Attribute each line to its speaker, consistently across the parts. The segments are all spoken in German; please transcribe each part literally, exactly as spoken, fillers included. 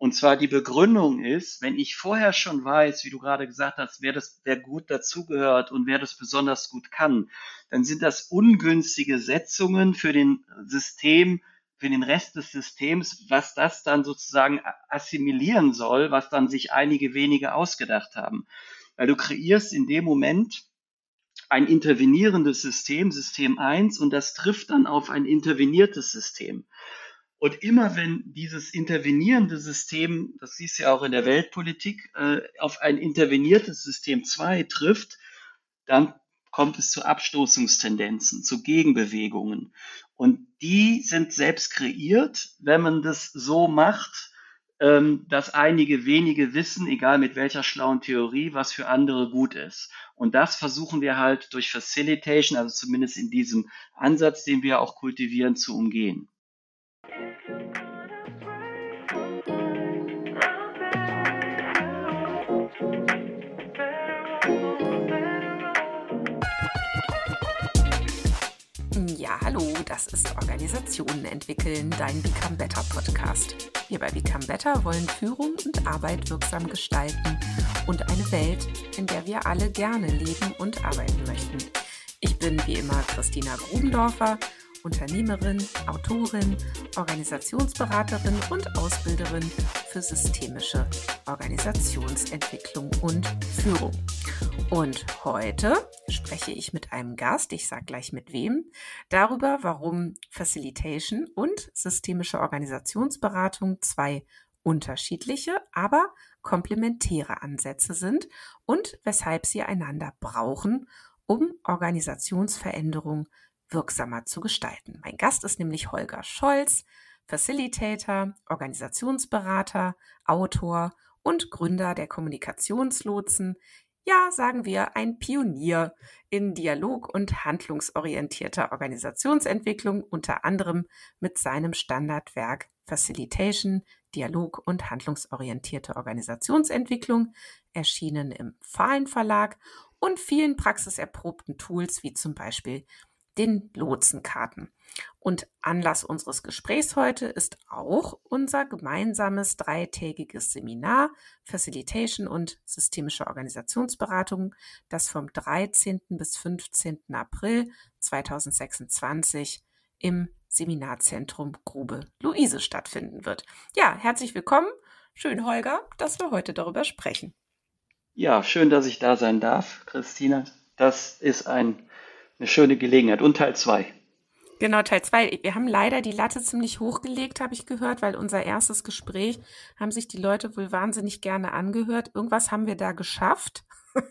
Speaker 1: Und zwar die Begründung ist, wenn ich vorher schon weiß, wie du gerade gesagt hast, wer das, wer gut dazugehört und wer das besonders gut kann, dann sind das ungünstige Setzungen für den System, für den Rest des Systems, was das dann sozusagen assimilieren soll, was dann sich einige wenige ausgedacht haben. Weil du kreierst in dem Moment ein intervenierendes System, System eins, und das trifft dann auf ein interveniertes System. Und immer wenn dieses intervenierende System, das siehst du ja auch in der Weltpolitik, äh, auf ein interveniertes System zwei trifft, dann kommt es zu Abstoßungstendenzen, zu Gegenbewegungen. Und die sind selbst kreiert, wenn man das so macht, ähm, dass einige wenige wissen, egal mit welcher schlauen Theorie, was für andere gut ist. Und das versuchen wir halt durch Facilitation, also zumindest in diesem Ansatz, den wir auch kultivieren, zu umgehen.
Speaker 2: Ja, hallo, das ist Organisationen entwickeln, dein Become Better Podcast. Wir bei Become Better wollen Führung und Arbeit wirksam gestalten und eine Welt, in der wir alle gerne leben und arbeiten möchten. Ich bin wie immer Christina Grubendorfer, Unternehmerin, Autorin, Organisationsberaterin und Ausbilderin für systemische Organisationsentwicklung und Führung. Und heute spreche ich mit einem Gast, ich sage gleich mit wem, darüber, warum Facilitation und systemische Organisationsberatung zwei unterschiedliche, aber komplementäre Ansätze sind und weshalb sie einander brauchen, um Organisationsveränderung wirksamer zu gestalten. Mein Gast ist nämlich Holger Scholz, Facilitator, Organisationsberater, Autor und Gründer der Kommunikationslotsen. Ja, sagen wir, ein Pionier in dialog- und handlungsorientierter Organisationsentwicklung, unter anderem mit seinem Standardwerk Facilitation, Dialog- und handlungsorientierte Organisationsentwicklung, erschienen im Fahlen Verlag, und vielen praxiserprobten Tools wie zum Beispiel den Lotsenkarten. Und Anlass unseres Gesprächs heute ist auch unser gemeinsames dreitägiges Seminar Facilitation und systemische Organisationsberatung, das vom dreizehnten bis fünfzehnten April zweitausendsechsundzwanzig im Seminarzentrum Grube Luise stattfinden wird. Ja, herzlich willkommen. Schön, Holger, dass wir heute darüber sprechen.
Speaker 1: Ja, schön, dass ich da sein darf, Christina. Das ist ein, eine schöne Gelegenheit. Und Teil zwei.
Speaker 2: Genau, Teil zwei. Wir haben leider die Latte ziemlich hochgelegt, habe ich gehört, weil unser erstes Gespräch haben sich die Leute wohl wahnsinnig gerne angehört. Irgendwas haben wir da geschafft.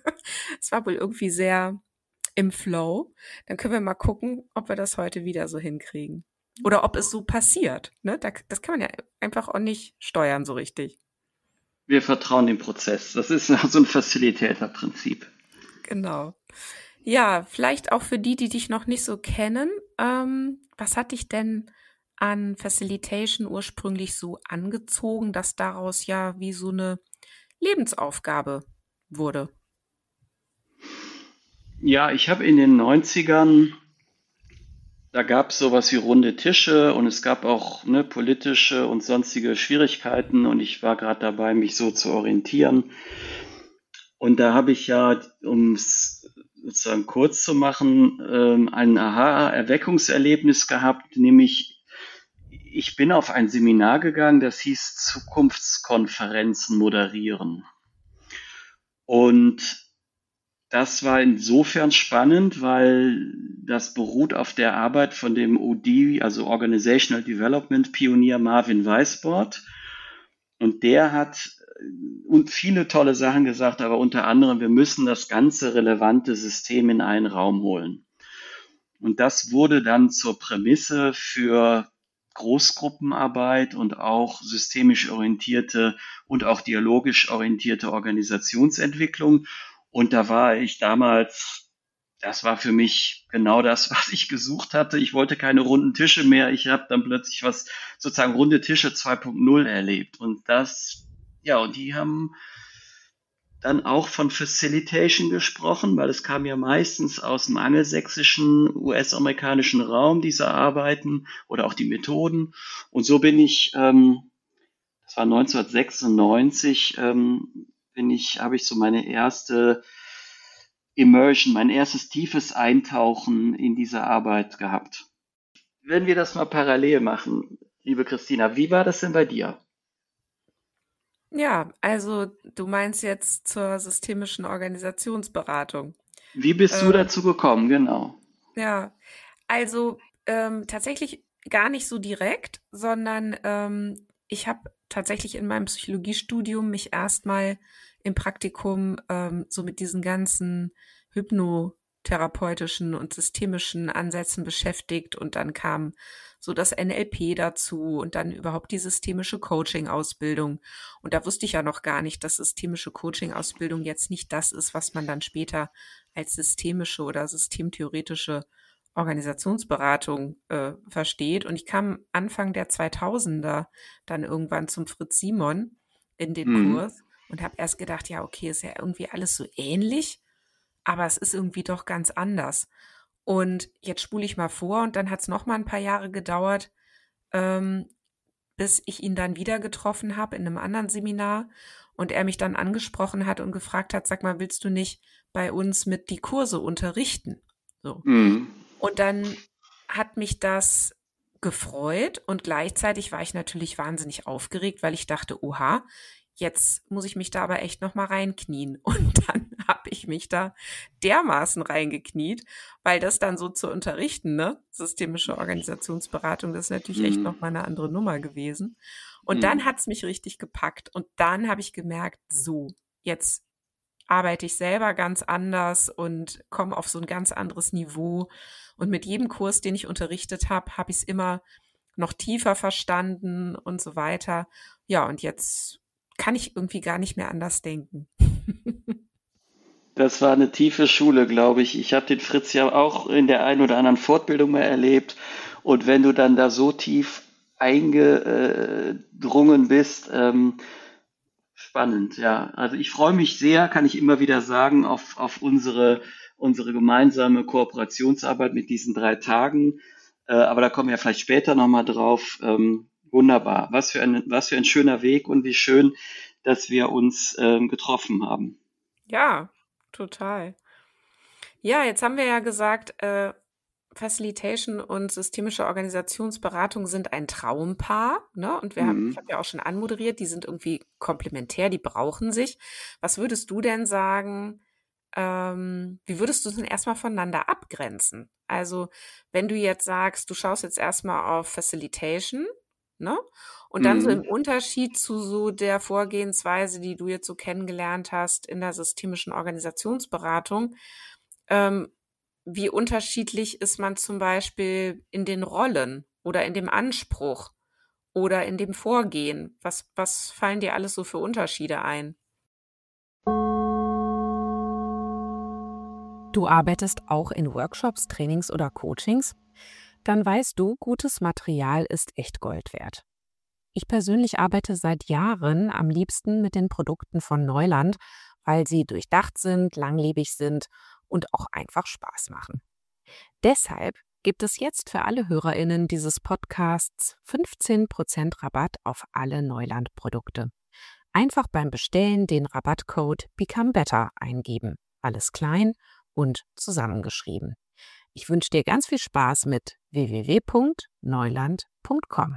Speaker 2: Es war wohl irgendwie sehr im Flow. Dann können wir mal gucken, ob wir das heute wieder so hinkriegen. Oder ob es so passiert. Ne? Das kann man ja einfach auch nicht steuern so richtig.
Speaker 1: Wir vertrauen dem Prozess. Das ist so ein Facilitator-Prinzip.
Speaker 2: Genau. Ja, vielleicht auch für die, die dich noch nicht so kennen. Ähm, was hat dich denn an Facilitation ursprünglich so angezogen, dass daraus ja wie so eine Lebensaufgabe wurde?
Speaker 1: Ja, ich habe in den neunzigern, da gab es sowas wie runde Tische und es gab auch ne, politische und sonstige Schwierigkeiten und ich war gerade dabei, mich so zu orientieren. Und da habe ich ja, um es sozusagen kurz zu machen, ähm, ein Aha-Erweckungserlebnis gehabt, nämlich ich bin auf ein Seminar gegangen, das hieß Zukunftskonferenzen moderieren. Und das war insofern spannend, weil das beruht auf der Arbeit von dem O D, also Organizational Development Pionier Marvin Weisbord. Und der hat und viele tolle Sachen gesagt, aber unter anderem, wir müssen das ganze relevante System in einen Raum holen. Und das wurde dann zur Prämisse für Großgruppenarbeit und auch systemisch orientierte und auch dialogisch orientierte Organisationsentwicklung. Und da war ich damals, das war für mich genau das, was ich gesucht hatte. Ich wollte keine runden Tische mehr. Ich habe dann plötzlich was, sozusagen runde Tische zwei Punkt null erlebt. Und das, ja, und die haben dann auch von Facilitation gesprochen, weil es kam ja meistens aus dem angelsächsischen, U S-amerikanischen Raum, diese Arbeiten oder auch die Methoden. Und so bin ich, ähm, das war neunzehnhundertsechsundneunzig, ähm, bin ich, habe ich so meine erste Immersion, mein erstes tiefes Eintauchen in diese Arbeit gehabt. Wenn wir das mal parallel machen, liebe Christina, wie war das denn bei dir?
Speaker 2: Ja, also du meinst jetzt zur systemischen Organisationsberatung.
Speaker 1: Wie bist du
Speaker 2: Ähm,
Speaker 1: dazu gekommen? Genau.
Speaker 2: ja, also ähm, tatsächlich gar nicht so direkt, sondern ähm, ich habe tatsächlich in meinem Psychologiestudium mich erstmal im Praktikum ähm, so mit diesen ganzen hypnotherapeutischen und systemischen Ansätzen beschäftigt und dann kam so das N L P dazu und dann überhaupt die systemische Coaching-Ausbildung. Und da wusste ich ja noch gar nicht, dass systemische Coaching-Ausbildung jetzt nicht das ist, was man dann später als systemische oder systemtheoretische Organisationsberatung äh, versteht. Und ich kam Anfang der zweitausender dann irgendwann zum Fritz Simon in den
Speaker 1: Mhm.
Speaker 2: Kurs und habe erst gedacht, ja, okay, ist ja irgendwie alles so ähnlich, aber es ist irgendwie doch ganz anders. Und jetzt spule ich mal vor und dann hat es noch mal ein paar Jahre gedauert, ähm, bis ich ihn dann wieder getroffen habe in einem anderen Seminar und er mich dann angesprochen hat und gefragt hat, sag mal, willst du nicht bei uns mit die Kurse unterrichten? So.
Speaker 1: Mhm.
Speaker 2: Und dann hat mich das gefreut und gleichzeitig war ich natürlich wahnsinnig aufgeregt, weil ich dachte, oha, jetzt muss ich mich da aber echt noch mal reinknien. Und dann habe ich mich da dermaßen reingekniet, weil das dann so zu unterrichten, ne? Systemische Organisationsberatung, das ist natürlich echt
Speaker 1: Mhm.
Speaker 2: noch mal eine andere Nummer gewesen. Und dann
Speaker 1: Mhm.
Speaker 2: hat's mich richtig gepackt und dann habe ich gemerkt, so, jetzt arbeite ich selber ganz anders und komme auf so ein ganz anderes Niveau. Und mit jedem Kurs, den ich unterrichtet habe, habe ich es immer noch tiefer verstanden und so weiter. Ja, und jetzt kann ich irgendwie gar nicht mehr anders denken.
Speaker 1: Das war eine tiefe Schule, glaube ich. Ich habe den Fritz ja auch in der einen oder anderen Fortbildung mal erlebt. Und wenn du dann da so tief eingedrungen bist, ähm, spannend, ja. Also ich freue mich sehr, kann ich immer wieder sagen, auf, auf unsere, unsere gemeinsame Kooperationsarbeit mit diesen drei Tagen. Äh, aber da kommen wir vielleicht später nochmal drauf. Ähm, wunderbar. Was für ein, was für ein schöner Weg und wie schön, dass wir uns ähm, getroffen haben.
Speaker 2: Ja, total. Ja, jetzt haben wir ja gesagt, äh, Facilitation und systemische Organisationsberatung sind ein Traumpaar, ne? Und wir haben, ich
Speaker 1: Mhm.
Speaker 2: habe ja auch schon anmoderiert, die sind irgendwie komplementär, die brauchen sich. Was würdest du denn sagen, ähm, wie würdest du es denn erstmal voneinander abgrenzen? Also, wenn du jetzt sagst, du schaust jetzt erstmal auf Facilitation, ne? Und dann so im
Speaker 1: Mhm.
Speaker 2: Unterschied zu so der Vorgehensweise, die du jetzt so kennengelernt hast in der systemischen Organisationsberatung, ähm, wie unterschiedlich ist man zum Beispiel in den Rollen oder in dem Anspruch oder in dem Vorgehen? Was, was fallen dir alles so für Unterschiede ein?
Speaker 3: Du arbeitest auch in Workshops, Trainings oder Coachings? Dann weißt du, gutes Material ist echt Gold wert. Ich persönlich arbeite seit Jahren am liebsten mit den Produkten von Neuland, weil sie durchdacht sind, langlebig sind und auch einfach Spaß machen. Deshalb gibt es jetzt für alle HörerInnen dieses Podcasts fünfzehn Prozent Rabatt auf alle Neuland-Produkte. Einfach beim Bestellen den Rabattcode Become Better eingeben. Alles klein und zusammengeschrieben. Ich wünsche dir ganz viel Spaß mit w w w punkt neuland punkt com.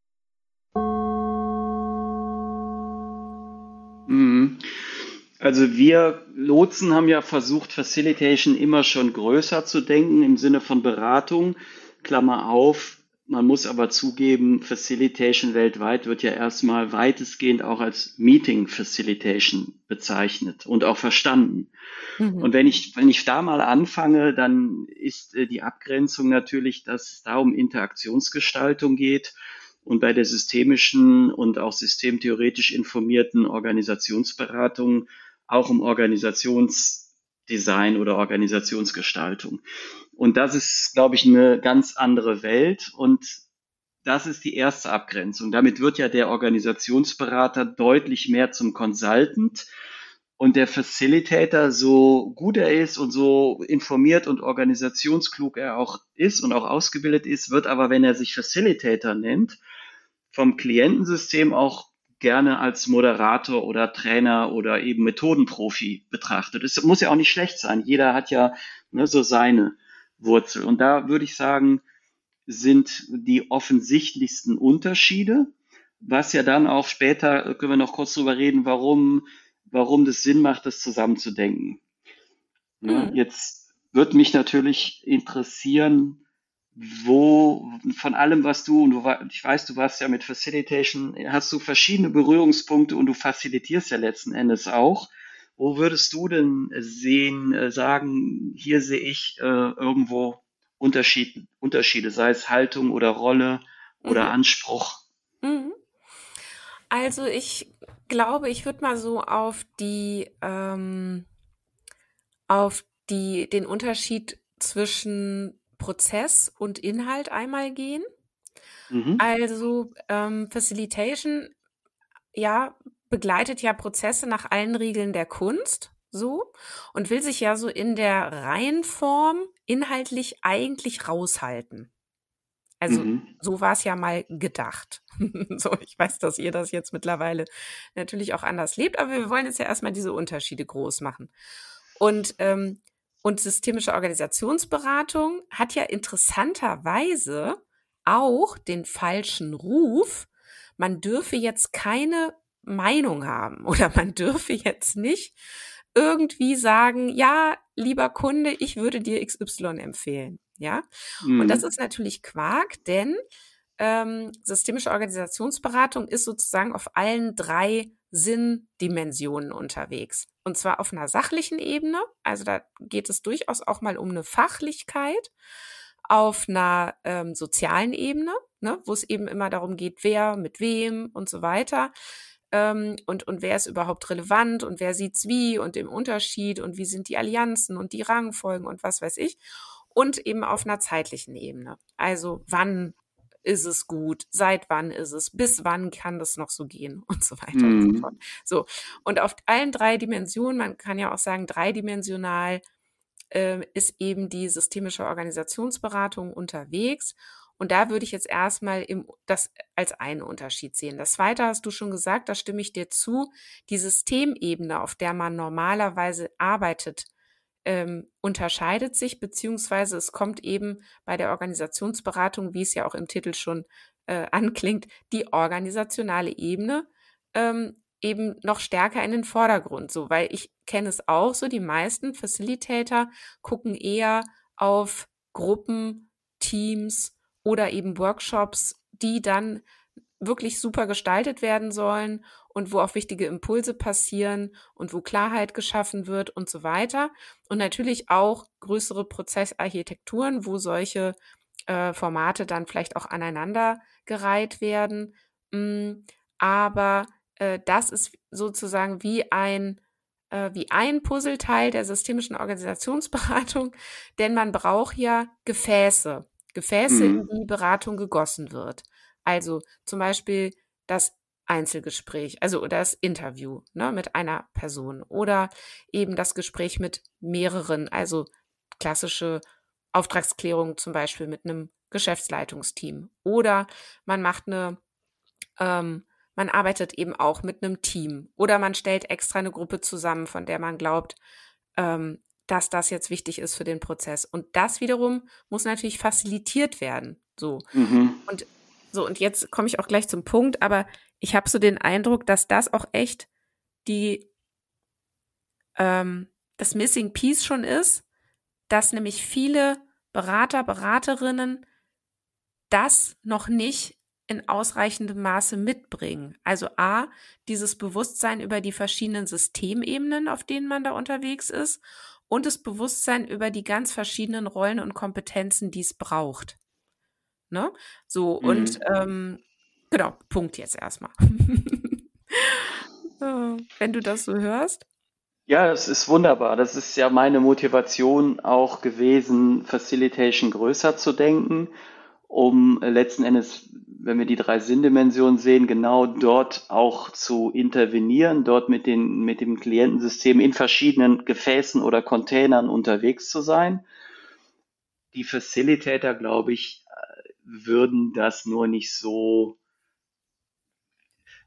Speaker 1: Mhm. Also wir Lotsen haben ja versucht, Facilitation immer schon größer zu denken im Sinne von Beratung. Klammer auf, man muss aber zugeben, Facilitation weltweit wird ja erstmal weitestgehend auch als Meeting Facilitation bezeichnet und auch verstanden.
Speaker 2: Mhm.
Speaker 1: Und wenn ich, wenn ich da mal anfange, dann ist äh, die Abgrenzung natürlich, dass es da um Interaktionsgestaltung geht und bei der systemischen und auch systemtheoretisch informierten Organisationsberatung auch um Organisationsdesign oder Organisationsgestaltung. Und das ist, glaube ich, eine ganz andere Welt und das ist die erste Abgrenzung. Damit wird ja der Organisationsberater deutlich mehr zum Consultant und der Facilitator, so gut er ist und so informiert und organisationsklug er auch ist und auch ausgebildet ist, wird aber, wenn er sich Facilitator nennt, vom Klientensystem auch gerne als Moderator oder Trainer oder eben Methodenprofi betrachtet. Es muss ja auch nicht schlecht sein. Jeder hat ja, ne, so seine Wurzel. Und da würde ich sagen, sind die offensichtlichsten Unterschiede, was ja dann auch später, äh, können wir noch kurz drüber reden, warum, warum das Sinn macht, das zusammenzudenken. Ne?
Speaker 2: Mhm.
Speaker 1: Jetzt wird mich natürlich interessieren, wo von allem, was du, und du, wa- ich weiß, du warst ja mit Facilitation, hast du verschiedene Berührungspunkte und du facilitierst ja letzten Endes auch. Wo würdest du denn sehen, äh, sagen, hier sehe ich äh, irgendwo Unterschied, Unterschiede, sei es Haltung oder Rolle oder
Speaker 2: Mhm.
Speaker 1: Anspruch?
Speaker 2: Mhm. Also ich glaube, ich würde mal so auf die, ähm, auf die, den Unterschied zwischen Prozess und Inhalt einmal gehen.
Speaker 1: Mhm.
Speaker 2: Also ähm, Facilitation, ja, begleitet ja Prozesse nach allen Regeln der Kunst, so, und will sich ja so in der Reihenform inhaltlich eigentlich raushalten. Also
Speaker 1: Mhm.
Speaker 2: so war es ja mal gedacht. So, ich weiß, dass ihr das jetzt mittlerweile natürlich auch anders lebt, aber wir wollen jetzt ja erstmal diese Unterschiede groß machen. Und, ähm, und systemische Organisationsberatung hat ja interessanterweise auch den falschen Ruf, man dürfe jetzt keine Meinung haben oder man dürfe jetzt nicht irgendwie sagen, ja, lieber Kunde, ich würde dir X Y empfehlen. Ja, und das
Speaker 1: Mhm.
Speaker 2: ist natürlich Quark, denn ähm, systemische Organisationsberatung ist sozusagen auf allen drei Sinndimensionen unterwegs. Und zwar auf einer sachlichen Ebene, also da geht es durchaus auch mal um eine Fachlichkeit, auf einer ähm, sozialen Ebene, ne, wo es eben immer darum geht, wer mit wem und so weiter. Ähm, und, und wer ist überhaupt relevant und wer sieht's wie und im Unterschied und wie sind die Allianzen und die Rangfolgen und was weiß ich. Und eben auf einer zeitlichen Ebene. Also wann ist es gut, seit wann ist es, bis wann kann das noch so gehen und so weiter und so fort.
Speaker 1: Mhm.
Speaker 2: So, und auf allen drei Dimensionen, man kann ja auch sagen, dreidimensional äh, ist eben die systemische Organisationsberatung unterwegs. Und da würde ich jetzt erstmal im, das als einen Unterschied sehen. Das zweite hast du schon gesagt, da stimme ich dir zu. Die Systemebene, auf der man normalerweise arbeitet, ähm, unterscheidet sich, beziehungsweise es kommt eben bei der Organisationsberatung, wie es ja auch im Titel schon äh, anklingt, die organisationale Ebene ähm, eben noch stärker in den Vordergrund. So, weil ich kenne es auch so, die meisten Facilitator gucken eher auf Gruppen, Teams oder eben Workshops, die dann wirklich super gestaltet werden sollen und wo auch wichtige Impulse passieren und wo Klarheit geschaffen wird und so weiter. Und natürlich auch größere Prozessarchitekturen, wo solche äh, Formate dann vielleicht auch aneinandergereiht werden. Mm, aber äh, das ist sozusagen wie ein äh, wie ein Puzzleteil der systemischen Organisationsberatung, denn man braucht ja Gefäße, Gefäße, in
Speaker 1: Mhm.
Speaker 2: die Beratung gegossen wird. Also zum Beispiel das Einzelgespräch, also oder das Interview, ne, mit einer Person oder eben das Gespräch mit mehreren, also klassische Auftragsklärung zum Beispiel mit einem Geschäftsleitungsteam oder man macht eine, ähm, man arbeitet eben auch mit einem Team oder man stellt extra eine Gruppe zusammen, von der man glaubt, ähm, dass das jetzt wichtig ist für den Prozess. Und das wiederum muss natürlich facilitiert werden. So.
Speaker 1: Mhm.
Speaker 2: Und so, und jetzt komme ich auch gleich zum Punkt, aber ich habe so den Eindruck, dass das auch echt die, ähm, das Missing Piece schon ist, dass nämlich viele Berater, Beraterinnen das noch nicht in ausreichendem Maße mitbringen. Also A, dieses Bewusstsein über die verschiedenen Systemebenen, auf denen man da unterwegs ist, und das Bewusstsein über die ganz verschiedenen Rollen und Kompetenzen, die es braucht. Ne? So, und
Speaker 1: Mhm.
Speaker 2: ähm, genau, Punkt jetzt erstmal. Äh, Wenn du das so hörst.
Speaker 1: Ja, das ist wunderbar. Das ist ja meine Motivation auch gewesen, Facilitation größer zu denken, um äh, letzten Endes, wenn wir die drei Sinndimensionen sehen, genau dort auch zu intervenieren, dort mit den, mit dem Klientensystem in verschiedenen Gefäßen oder Containern unterwegs zu sein. Die Facilitator, glaube ich, würden das nur nicht so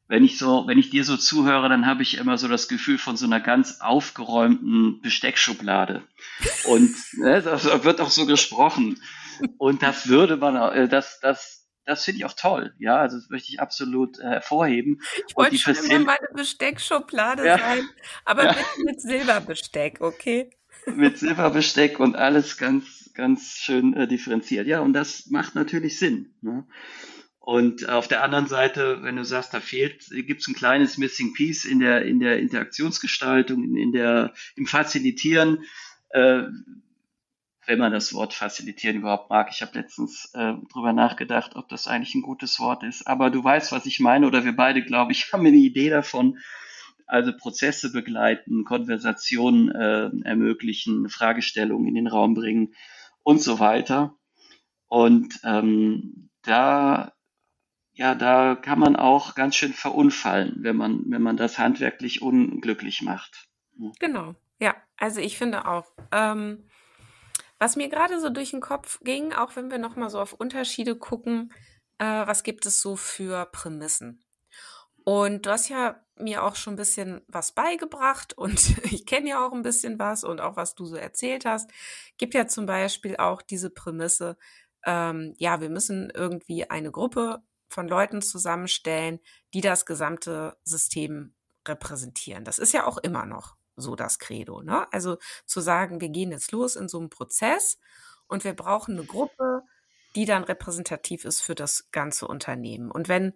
Speaker 1: wenn ich so, wenn ich dir so zuhöre, dann habe ich immer so das Gefühl von so einer ganz aufgeräumten Besteckschublade. Und ne, da wird auch so gesprochen. Und das würde man, äh, das, das, das finde ich auch toll. Ja, also das möchte ich absolut äh, hervorheben.
Speaker 2: Ich
Speaker 1: Und
Speaker 2: wollte
Speaker 1: die
Speaker 2: schon immer
Speaker 1: Facil
Speaker 2: meine Besteckschublade
Speaker 1: ja,
Speaker 2: sein, aber
Speaker 1: ja,
Speaker 2: bitte mit Silberbesteck, okay?
Speaker 1: mit Silberbesteck und alles ganz, ganz schön äh, differenziert. Ja, und das macht natürlich Sinn. Ne? Und auf der anderen Seite, wenn du sagst, da fehlt, gibt es ein kleines Missing Piece in der, in der Interaktionsgestaltung, in, in der, im Facilitieren, äh, wenn man das Wort facilitieren überhaupt mag. Ich habe letztens äh, drüber nachgedacht, ob das eigentlich ein gutes Wort ist. Aber du weißt, was ich meine, oder wir beide, glaube ich, haben eine Idee davon. Also Prozesse begleiten, Konversationen äh, ermöglichen, Fragestellungen in den Raum bringen und so weiter. Und ähm, da, ja, da kann man auch ganz schön verunfallen, wenn man, wenn man das handwerklich unglücklich macht.
Speaker 2: Genau, ja. Also ich finde auch, ähm, was mir gerade so durch den Kopf ging, auch wenn wir nochmal so auf Unterschiede gucken, äh, was gibt es so für Prämissen? Und du hast ja mir auch schon ein bisschen was beigebracht und ich kenne ja auch ein bisschen was und auch was du so erzählt hast. Gibt ja zum Beispiel auch diese Prämisse, ähm, ja, wir müssen irgendwie eine Gruppe von Leuten zusammenstellen, die das gesamte System repräsentieren. Das ist ja auch immer noch so das Credo, ne? Also zu sagen, wir gehen jetzt los in so einem Prozess und wir brauchen eine Gruppe, die dann repräsentativ ist für das ganze Unternehmen. Und wenn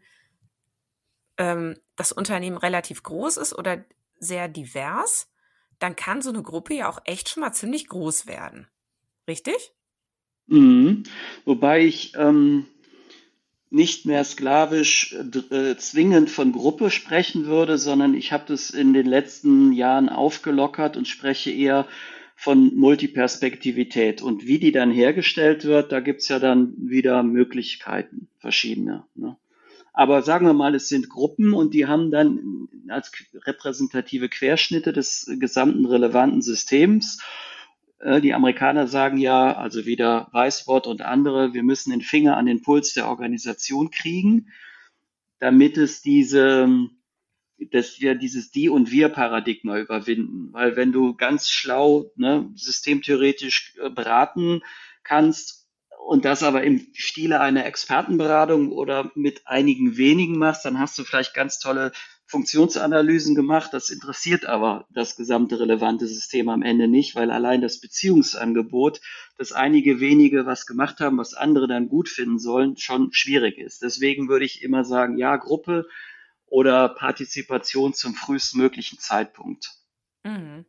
Speaker 2: ähm, das Unternehmen relativ groß ist oder sehr divers, dann kann so eine Gruppe ja auch echt schon mal ziemlich groß werden. Richtig?
Speaker 1: Mhm. Wobei ich ähm, nicht mehr sklavisch äh, zwingend von Gruppe sprechen würde, sondern ich habe das in den letzten Jahren aufgelockert und spreche eher von Multiperspektivität. Und wie die dann hergestellt wird, da gibt's ja dann wieder Möglichkeiten, verschiedene. Ne? Aber sagen wir mal, es sind Gruppen und die haben dann als repräsentative Querschnitte des gesamten relevanten Systems. Äh, Die Amerikaner sagen ja, also wieder Weißwort und andere, wir müssen den Finger an den Puls der Organisation kriegen, damit es diese, dass wir dieses Die- und Wir-Paradigma überwinden. Weil wenn du ganz schlau, ne, systemtheoretisch äh, beraten kannst und das aber im Stile einer Expertenberatung oder mit einigen wenigen machst, dann hast du vielleicht ganz tolle Funktionsanalysen gemacht. Das interessiert aber das gesamte relevante System am Ende nicht, weil allein das Beziehungsangebot, dass einige wenige was gemacht haben, was andere dann gut finden sollen, schon schwierig ist. Deswegen würde ich immer sagen, ja, Gruppe oder Partizipation zum frühestmöglichen Zeitpunkt.
Speaker 2: Mhm.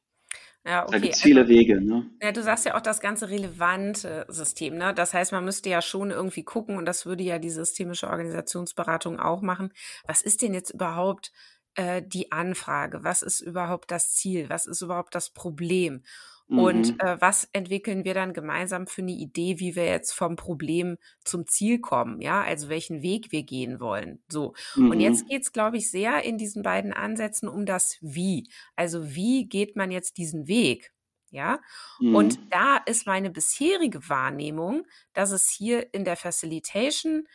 Speaker 2: Ja,
Speaker 1: Da
Speaker 2: okay.
Speaker 1: gibt's
Speaker 2: Also
Speaker 1: viele Wege, ne?
Speaker 2: ja, du sagst ja auch das ganze relevante System, ne? Das heißt, man müsste ja schon irgendwie gucken, und das würde ja die systemische Organisationsberatung auch machen. Was ist denn jetzt überhaupt äh, die Anfrage? Was ist überhaupt das Ziel? Was ist überhaupt das Problem? Und
Speaker 1: Mhm.
Speaker 2: äh, was entwickeln wir dann gemeinsam für eine Idee, wie wir jetzt vom Problem zum Ziel kommen? Ja, also welchen Weg wir gehen wollen. So. Und jetzt
Speaker 1: Mhm.
Speaker 2: geht's, glaube ich, sehr in diesen beiden Ansätzen um das Wie. Also wie geht man jetzt diesen Weg? Ja, und
Speaker 1: Mhm.
Speaker 2: da ist meine bisherige Wahrnehmung, dass es hier in der Facilitation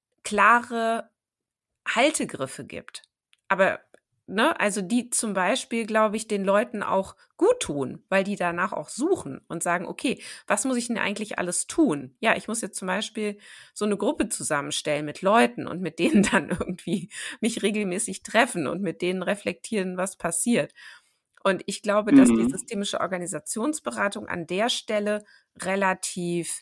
Speaker 2: klare Haltegriffe gibt. Aber, ne, also die zum Beispiel, glaube ich, den Leuten auch gut tun, weil die danach auch suchen und sagen, okay, was muss ich denn eigentlich alles tun? Ja, ich muss jetzt zum Beispiel so eine Gruppe zusammenstellen mit Leuten und mit denen dann irgendwie mich regelmäßig treffen und mit denen reflektieren, was passiert. Und ich glaube, dass die
Speaker 1: Mhm.
Speaker 2: systemische Organisationsberatung an der Stelle relativ,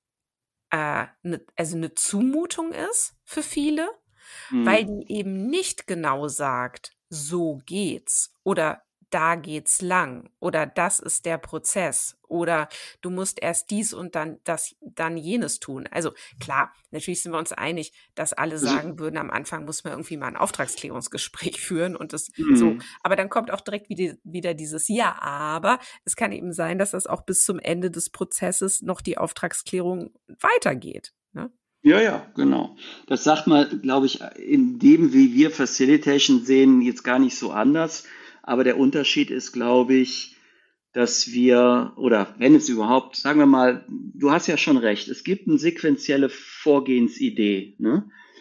Speaker 2: äh, ne, also eine Zumutung ist für viele, weil
Speaker 1: Mhm.
Speaker 2: die eben nicht genau sagt, so geht's oder da geht's lang oder das ist der Prozess oder du musst erst dies und dann das, dann jenes tun. Also klar, natürlich sind wir uns einig, dass alle
Speaker 1: Also,
Speaker 2: sagen würden, am Anfang muss man irgendwie mal ein Auftragsklärungsgespräch führen und das so.
Speaker 1: mhm.
Speaker 2: Aber dann kommt auch direkt wieder, wieder dieses Ja, aber es kann eben sein, dass das auch bis zum Ende des Prozesses noch die Auftragsklärung weitergeht. Ne?
Speaker 1: Ja, ja, genau. Das sagt man, glaube ich, in dem, wie wir Facilitation sehen, jetzt gar nicht so anders. Aber der Unterschied ist, glaube ich, dass wir, oder wenn es überhaupt, sagen wir mal, du hast ja schon recht, es gibt eine sequentielle Vorgehensidee, ne?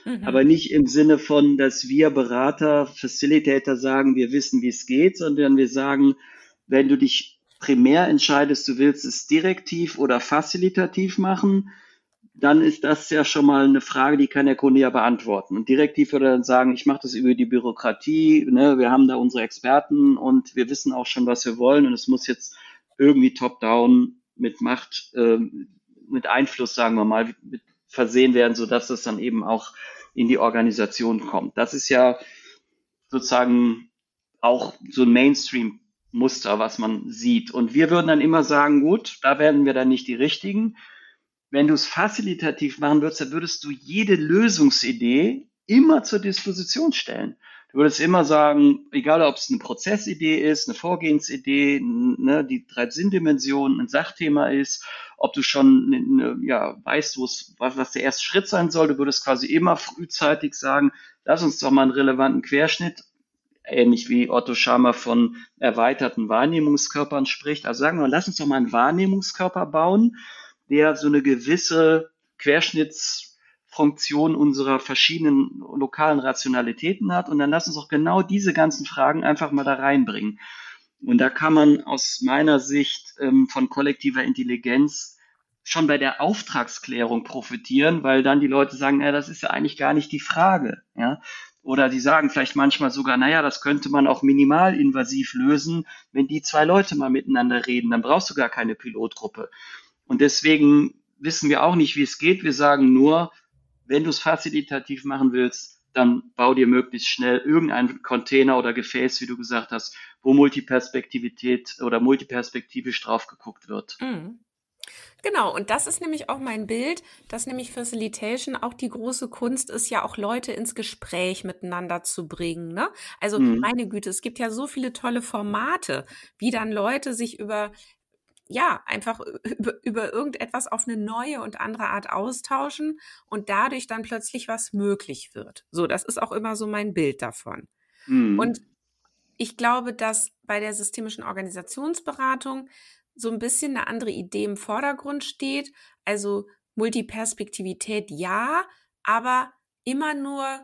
Speaker 1: aber
Speaker 2: Mhm.
Speaker 1: nicht im Sinne von, dass wir Berater, Facilitator sagen, wir wissen, wie es geht, sondern wir sagen, wenn du dich primär entscheidest, du willst es direktiv oder facilitativ machen, dann ist das ja schon mal eine Frage, die kann der Kunde ja beantworten. Und direktiv würde er dann sagen, ich mache das über die Bürokratie, ne, wir haben da unsere Experten und wir wissen auch schon, was wir wollen und es muss jetzt irgendwie top-down mit Macht, äh, mit Einfluss, sagen wir mal, mit versehen werden, sodass das dann eben auch in die Organisation kommt. Das ist ja sozusagen auch so ein Mainstream-Muster, was man sieht. Und wir würden dann immer sagen, gut, da werden wir dann nicht die Richtigen. Wenn du es facilitativ machen würdest, dann würdest du jede Lösungsidee immer zur Disposition stellen. Du würdest immer sagen, egal ob es eine Prozessidee ist, eine Vorgehensidee, ne, die drei Sinndimensionen, ein Sachthema ist, ob du schon ne, ja, weißt, was, was der erste Schritt sein soll, du würdest quasi immer frühzeitig sagen, lass uns doch mal einen relevanten Querschnitt, ähnlich wie Otto Scharmer von erweiterten Wahrnehmungskörpern spricht. Also sagen wir, lass uns doch mal einen Wahrnehmungskörper bauen, der so eine gewisse Querschnittsfunktion unserer verschiedenen lokalen Rationalitäten hat. Und dann lass uns auch genau diese ganzen Fragen einfach mal da reinbringen. Und da kann man aus meiner Sicht ähm, von kollektiver Intelligenz schon bei der Auftragsklärung profitieren, weil dann die Leute sagen, ja, das ist ja eigentlich gar nicht die Frage. Ja? Oder die sagen vielleicht manchmal sogar, naja, das könnte man auch minimalinvasiv lösen, wenn die zwei Leute mal miteinander reden, dann brauchst du gar keine Pilotgruppe. Und deswegen wissen wir auch nicht, wie es geht. Wir sagen nur, wenn du es facilitativ machen willst, dann bau dir möglichst schnell irgendeinen Container oder Gefäß, wie du gesagt hast, wo Multiperspektivität oder multiperspektivisch drauf geguckt wird.
Speaker 2: Mhm. Genau, und das ist nämlich auch mein Bild, dass nämlich Facilitation auch die große Kunst ist, ja auch Leute ins Gespräch miteinander zu bringen. Ne? Also
Speaker 1: Mhm.
Speaker 2: meine Güte, es gibt ja so viele tolle Formate, wie dann Leute sich über ja, einfach über, über irgendetwas auf eine neue und andere Art austauschen und dadurch dann plötzlich was möglich wird. So, das ist auch immer so mein Bild davon.
Speaker 1: Mhm.
Speaker 2: Und ich glaube, dass bei der systemischen Organisationsberatung so ein bisschen eine andere Idee im Vordergrund steht. Also Multiperspektivität ja, aber immer nur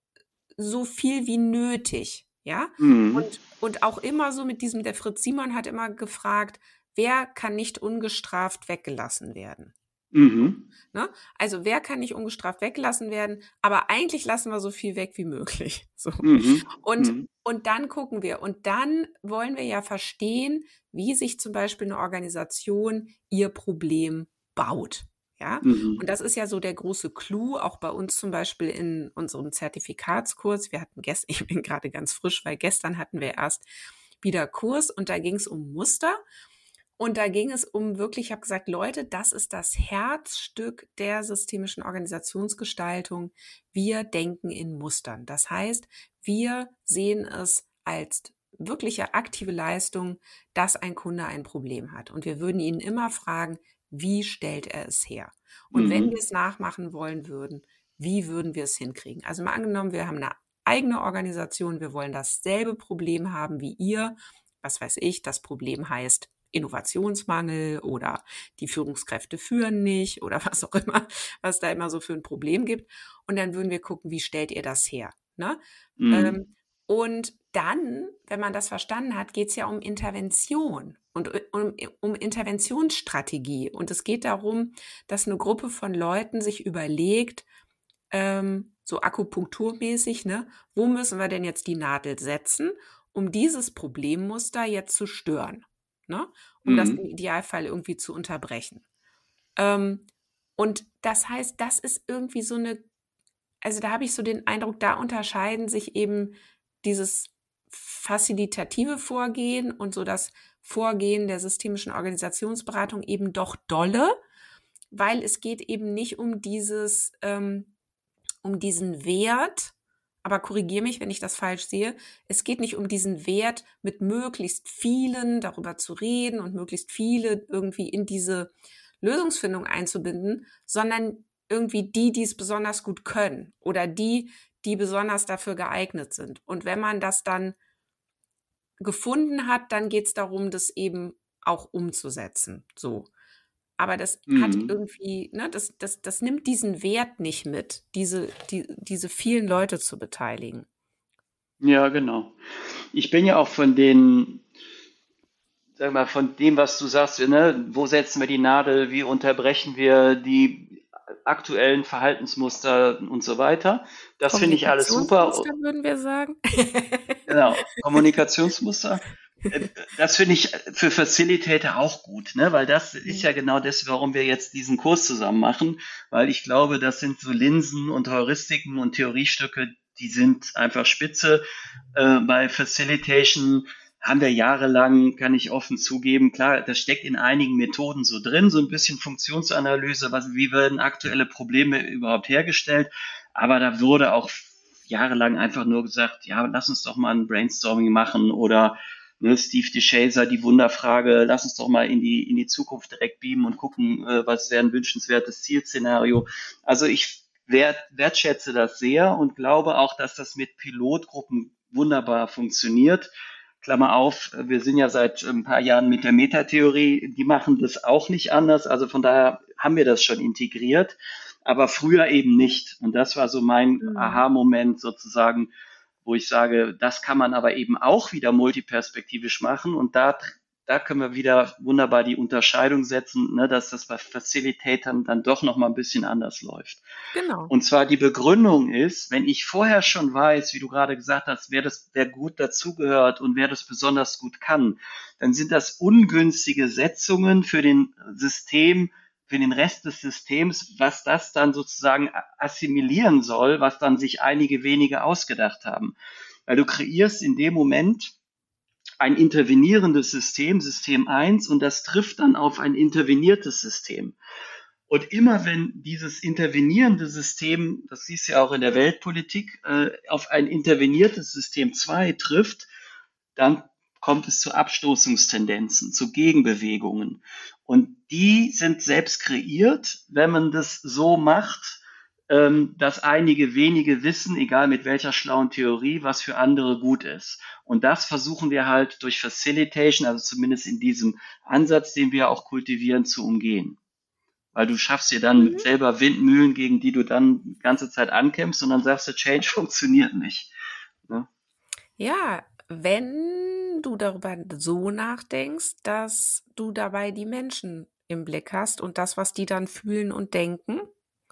Speaker 2: so viel wie nötig, ja?
Speaker 1: Mhm.
Speaker 2: Und, und auch immer so mit diesem, der Fritz Simon hat immer gefragt, wer kann nicht ungestraft weggelassen werden?
Speaker 1: Mhm.
Speaker 2: Ne? Also wer kann nicht ungestraft weggelassen werden? Aber eigentlich lassen wir so viel weg wie möglich. So.
Speaker 1: Mhm.
Speaker 2: Und,
Speaker 1: Mhm.
Speaker 2: und dann gucken wir. Und dann wollen wir ja verstehen, wie sich zum Beispiel eine Organisation ihr Problem baut. Ja,
Speaker 1: Mhm.
Speaker 2: und das ist ja so der große Clou, auch bei uns zum Beispiel in unserem Zertifikatskurs. Wir hatten gestern, ich bin gerade ganz frisch, weil gestern hatten wir erst wieder Kurs und da ging es um Muster. Und da ging es um wirklich, ich habe gesagt, Leute, das ist das Herzstück der systemischen Organisationsgestaltung. Wir denken in Mustern. Das heißt, wir sehen es als wirkliche aktive Leistung, dass ein Kunde ein Problem hat. Und wir würden ihn immer fragen, wie stellt er es her? Und wenn
Speaker 1: Mhm.
Speaker 2: wir es nachmachen wollen würden, wie würden wir es hinkriegen? Also mal angenommen, wir haben eine eigene Organisation, wir wollen dasselbe Problem haben wie ihr. Was weiß ich, das Problem heißt Innovationsmangel oder die Führungskräfte führen nicht oder was auch immer, was da immer so für ein Problem gibt. Und dann würden wir gucken, wie stellt ihr das her? Ne?
Speaker 1: Mhm.
Speaker 2: Ähm, und dann, wenn man das verstanden hat, geht es ja um Intervention und um, um Interventionsstrategie. Und es geht darum, dass eine Gruppe von Leuten sich überlegt, ähm, so akupunkturmäßig, ne, wo müssen wir denn jetzt die Nadel setzen, um dieses Problemmuster jetzt zu stören, ne, um das im
Speaker 1: Mhm.
Speaker 2: Idealfall irgendwie zu unterbrechen. Ähm, und das heißt, das ist irgendwie so eine, also da habe ich so den Eindruck, da unterscheiden sich eben dieses facilitative Vorgehen und so das Vorgehen der systemischen Organisationsberatung eben doch dolle, weil es geht eben nicht um dieses, ähm, um diesen Wert, aber korrigiere mich, wenn ich das falsch sehe, es geht nicht um diesen Wert, mit möglichst vielen darüber zu reden und möglichst viele irgendwie in diese Lösungsfindung einzubinden, sondern irgendwie die, die es besonders gut können oder die, die besonders dafür geeignet sind. Und wenn man das dann gefunden hat, dann geht es darum, das eben auch umzusetzen. So.
Speaker 3: aber das hat
Speaker 1: Mhm.
Speaker 3: irgendwie, ne, das, das, das nimmt diesen Wert nicht mit, diese, die, diese vielen Leute zu beteiligen.
Speaker 1: Ja, genau. Ich bin ja auch von den, sag mal, von dem, was du sagst, ne, wo setzen wir die Nadel, wie unterbrechen wir die aktuellen Verhaltensmuster und so weiter. Das finde ich alles super.
Speaker 3: Kommunikationsmuster, würden wir sagen.
Speaker 1: Genau, Kommunikationsmuster. Äh, Das finde ich für Facilitator auch gut, ne? Weil das ist ja genau das, warum wir jetzt diesen Kurs zusammen machen, weil ich glaube, das sind so Linsen und Heuristiken und Theoriestücke, die sind einfach spitze. Äh, bei Facilitation haben wir jahrelang, kann ich offen zugeben, klar, das steckt in einigen Methoden so drin, so ein bisschen Funktionsanalyse, was, wie werden aktuelle Probleme überhaupt hergestellt, aber da wurde auch jahrelang einfach nur gesagt, ja, lass uns doch mal ein Brainstorming machen oder ne, Steve DeShazer, die Wunderfrage, lass uns doch mal in die, in die Zukunft direkt beamen und gucken, äh, was wäre ein wünschenswertes Zielszenario. Also ich wert, wertschätze das sehr und glaube auch, dass das mit Pilotgruppen wunderbar funktioniert. Klammer auf, wir sind ja seit ein paar Jahren mit der Metatheorie, die machen das auch nicht anders. Also von daher haben wir das schon integriert, aber früher eben nicht. Und das war so mein
Speaker 3: Mhm.
Speaker 1: Aha-Moment sozusagen, wo ich sage, das kann man aber eben auch wieder multiperspektivisch machen. Und da, da können wir wieder wunderbar die Unterscheidung setzen, ne, dass das bei Facilitatern dann doch noch mal ein bisschen anders läuft.
Speaker 3: Genau.
Speaker 1: Und zwar die Begründung ist, wenn ich vorher schon weiß, wie du gerade gesagt hast, wer das, wer gut dazugehört und wer das besonders gut kann, dann sind das ungünstige Setzungen für den System, für den Rest des Systems, was das dann sozusagen assimilieren soll, was dann sich einige wenige ausgedacht haben. Weil du kreierst in dem Moment ein intervenierendes System, System eins, und das trifft dann auf ein interveniertes System. Und immer wenn dieses intervenierende System, das siehst du ja auch in der Weltpolitik, äh, auf ein interveniertes System zwei trifft, dann kommt es zu Abstoßungstendenzen, zu Gegenbewegungen. Und die sind selbst kreiert, wenn man das so macht, ähm, dass einige wenige wissen, egal mit welcher schlauen Theorie, was für andere gut ist. Und das versuchen wir halt durch Facilitation, also zumindest in diesem Ansatz, den wir auch kultivieren, zu umgehen. Weil du schaffst dir dann
Speaker 3: Mhm.
Speaker 1: selber Windmühlen, gegen die du dann die ganze Zeit ankämpfst und dann sagst du, Change funktioniert nicht. Ne?
Speaker 3: Ja, wenn du darüber so nachdenkst, dass du dabei die Menschen im Blick hast und das, was die dann fühlen und denken.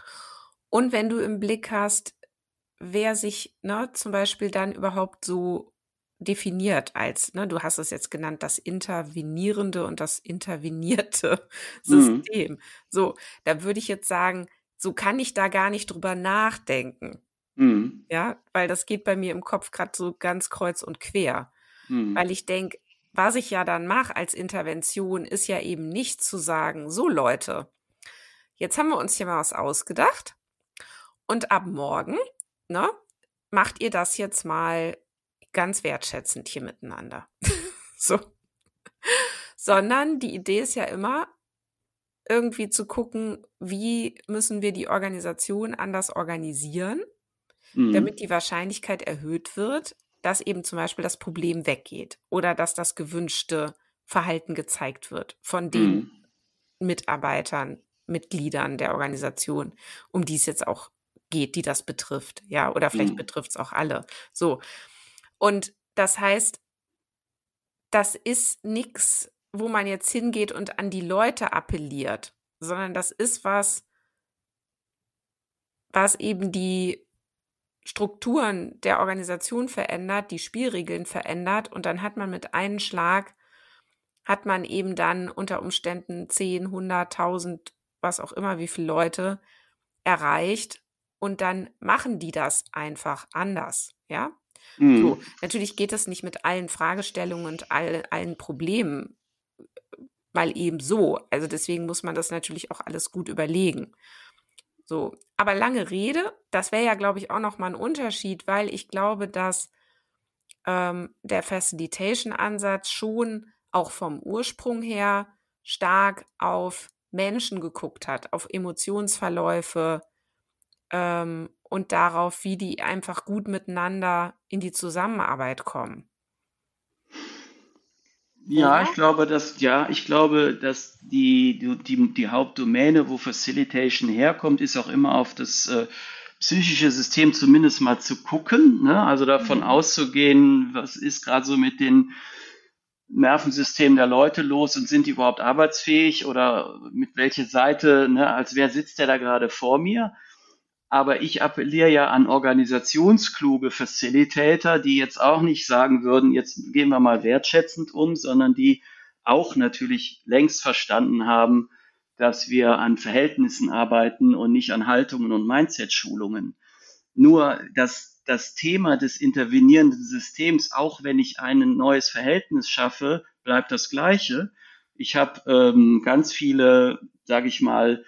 Speaker 3: Und wenn du im Blick hast, wer sich, ne, zum Beispiel dann überhaupt so definiert als, ne, du hast es jetzt genannt, das intervenierende und das intervenierte
Speaker 1: Mhm.
Speaker 3: System. So, da würde ich jetzt sagen, so kann ich da gar nicht drüber nachdenken.
Speaker 1: Mhm.
Speaker 3: Ja, weil das geht bei mir im Kopf gerade so ganz kreuz und quer.
Speaker 1: Mhm.
Speaker 3: Weil ich denke, was ich ja dann mache als Intervention, ist ja eben nicht zu sagen, so Leute, jetzt haben wir uns hier mal was ausgedacht und ab morgen, ne, macht ihr das jetzt mal ganz wertschätzend hier miteinander. So. Sondern die Idee ist ja immer, irgendwie zu gucken, wie müssen wir die Organisation anders organisieren,
Speaker 1: Mhm.
Speaker 3: damit die Wahrscheinlichkeit erhöht wird, dass eben zum Beispiel das Problem weggeht oder dass das gewünschte Verhalten gezeigt wird von den
Speaker 1: Mhm.
Speaker 3: Mitarbeitern, Mitgliedern der Organisation, um die es jetzt auch geht, die das betrifft. Ja, oder vielleicht
Speaker 1: Mhm.
Speaker 3: betrifft es auch alle. So. Und das heißt, das ist nichts, wo man jetzt hingeht und an die Leute appelliert, sondern das ist was, was eben die Strukturen der Organisation verändert, die Spielregeln verändert und dann hat man mit einem Schlag, hat man eben dann unter Umständen zehn, hundert, tausend, was auch immer, wie viele Leute erreicht und dann machen die das einfach anders, ja?
Speaker 1: Mhm.
Speaker 3: So, natürlich geht das nicht mit allen Fragestellungen und all, allen Problemen mal eben so. Also deswegen muss man das natürlich auch alles gut überlegen. So, aber lange Rede, das wäre ja, glaube ich, auch noch mal ein Unterschied, weil ich glaube, dass ähm, der Facilitation-Ansatz schon auch vom Ursprung her stark auf Menschen geguckt hat, auf Emotionsverläufe ähm, und darauf, wie die einfach gut miteinander in die Zusammenarbeit kommen.
Speaker 1: Ja,
Speaker 2: oder?
Speaker 1: ich glaube, dass, ja, ich glaube, dass die, die, die, die Hauptdomäne, wo Facilitation herkommt, ist auch immer auf das äh, psychische System zumindest mal zu gucken, ne? Also davon
Speaker 2: Mhm.
Speaker 1: auszugehen, was ist gerade so mit den Nervensystemen der Leute los und sind die überhaupt arbeitsfähig oder mit welcher Seite, ne, als wer sitzt der da gerade vor mir? Aber ich appelliere ja an organisationskluge Facilitator, die jetzt auch nicht sagen würden, jetzt gehen wir mal wertschätzend um, sondern die auch natürlich längst verstanden haben, dass wir an Verhältnissen arbeiten und nicht an Haltungen und Mindset-Schulungen. Nur das, das Thema des intervenierenden Systems, auch wenn ich ein neues Verhältnis schaffe, bleibt das gleiche. Ich habe ähm, ganz viele, sage ich mal,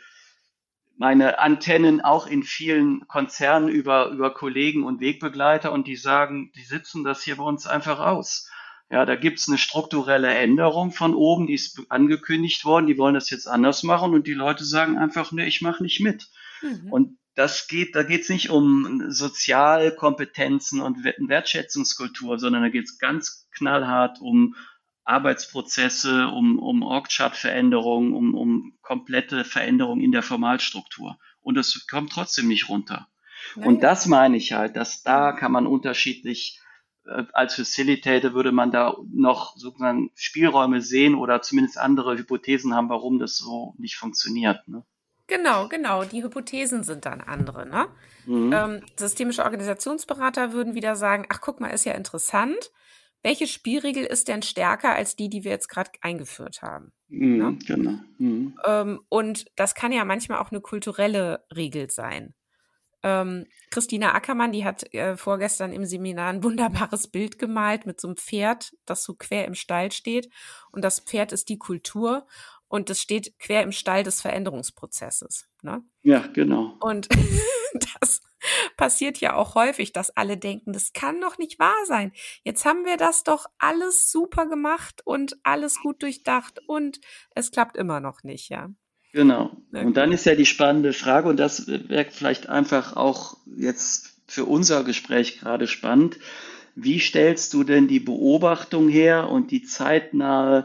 Speaker 1: meine Antennen auch in vielen Konzernen über, über Kollegen und Wegbegleiter und die sagen, die sitzen das hier bei uns einfach aus. Ja, da gibt's eine strukturelle Änderung von oben, die ist angekündigt worden, die wollen das jetzt anders machen und die Leute sagen einfach, ne, ich mache nicht mit.
Speaker 2: Mhm.
Speaker 1: Und das geht, da geht's nicht um Sozialkompetenzen und Wertschätzungskultur, sondern da geht's ganz knallhart um Arbeitsprozesse, um, um Org-Chart-Veränderungen, um, um komplette Veränderungen in der Formalstruktur. Und es kommt trotzdem nicht runter. Und
Speaker 2: Naja.
Speaker 1: das meine ich halt, dass da
Speaker 2: Mhm.
Speaker 1: kann man unterschiedlich, äh, als Facilitator würde man da noch sozusagen Spielräume sehen oder zumindest andere Hypothesen haben, warum das so nicht funktioniert. Ne?
Speaker 2: Genau, genau. Die Hypothesen sind dann andere, ne?
Speaker 1: Mhm.
Speaker 2: Ähm, systemische Organisationsberater würden wieder sagen, ach, guck mal, ist ja interessant. Welche Spielregel ist denn stärker als die, die wir jetzt gerade eingeführt haben? Ne?
Speaker 1: Mhm, genau. Mhm.
Speaker 2: Ähm, und das kann ja manchmal auch eine kulturelle Regel sein. Ähm, Christina Ackermann, die hat äh, vorgestern im Seminar ein wunderbares Bild gemalt mit so einem Pferd, das so quer im Stall steht. Und das Pferd ist die Kultur und es steht quer im Stall des Veränderungsprozesses. Ne?
Speaker 1: Ja, genau.
Speaker 2: Und das passiert ja auch häufig, dass alle denken, das kann doch nicht wahr sein. Jetzt haben wir das doch alles super gemacht und alles gut durchdacht und es klappt immer noch nicht, ja.
Speaker 1: Genau. Und dann
Speaker 2: Okay.
Speaker 1: ist ja die spannende Frage, und das wäre vielleicht einfach auch jetzt für unser Gespräch gerade spannend. Wie stellst du denn die Beobachtung her und die zeitnahe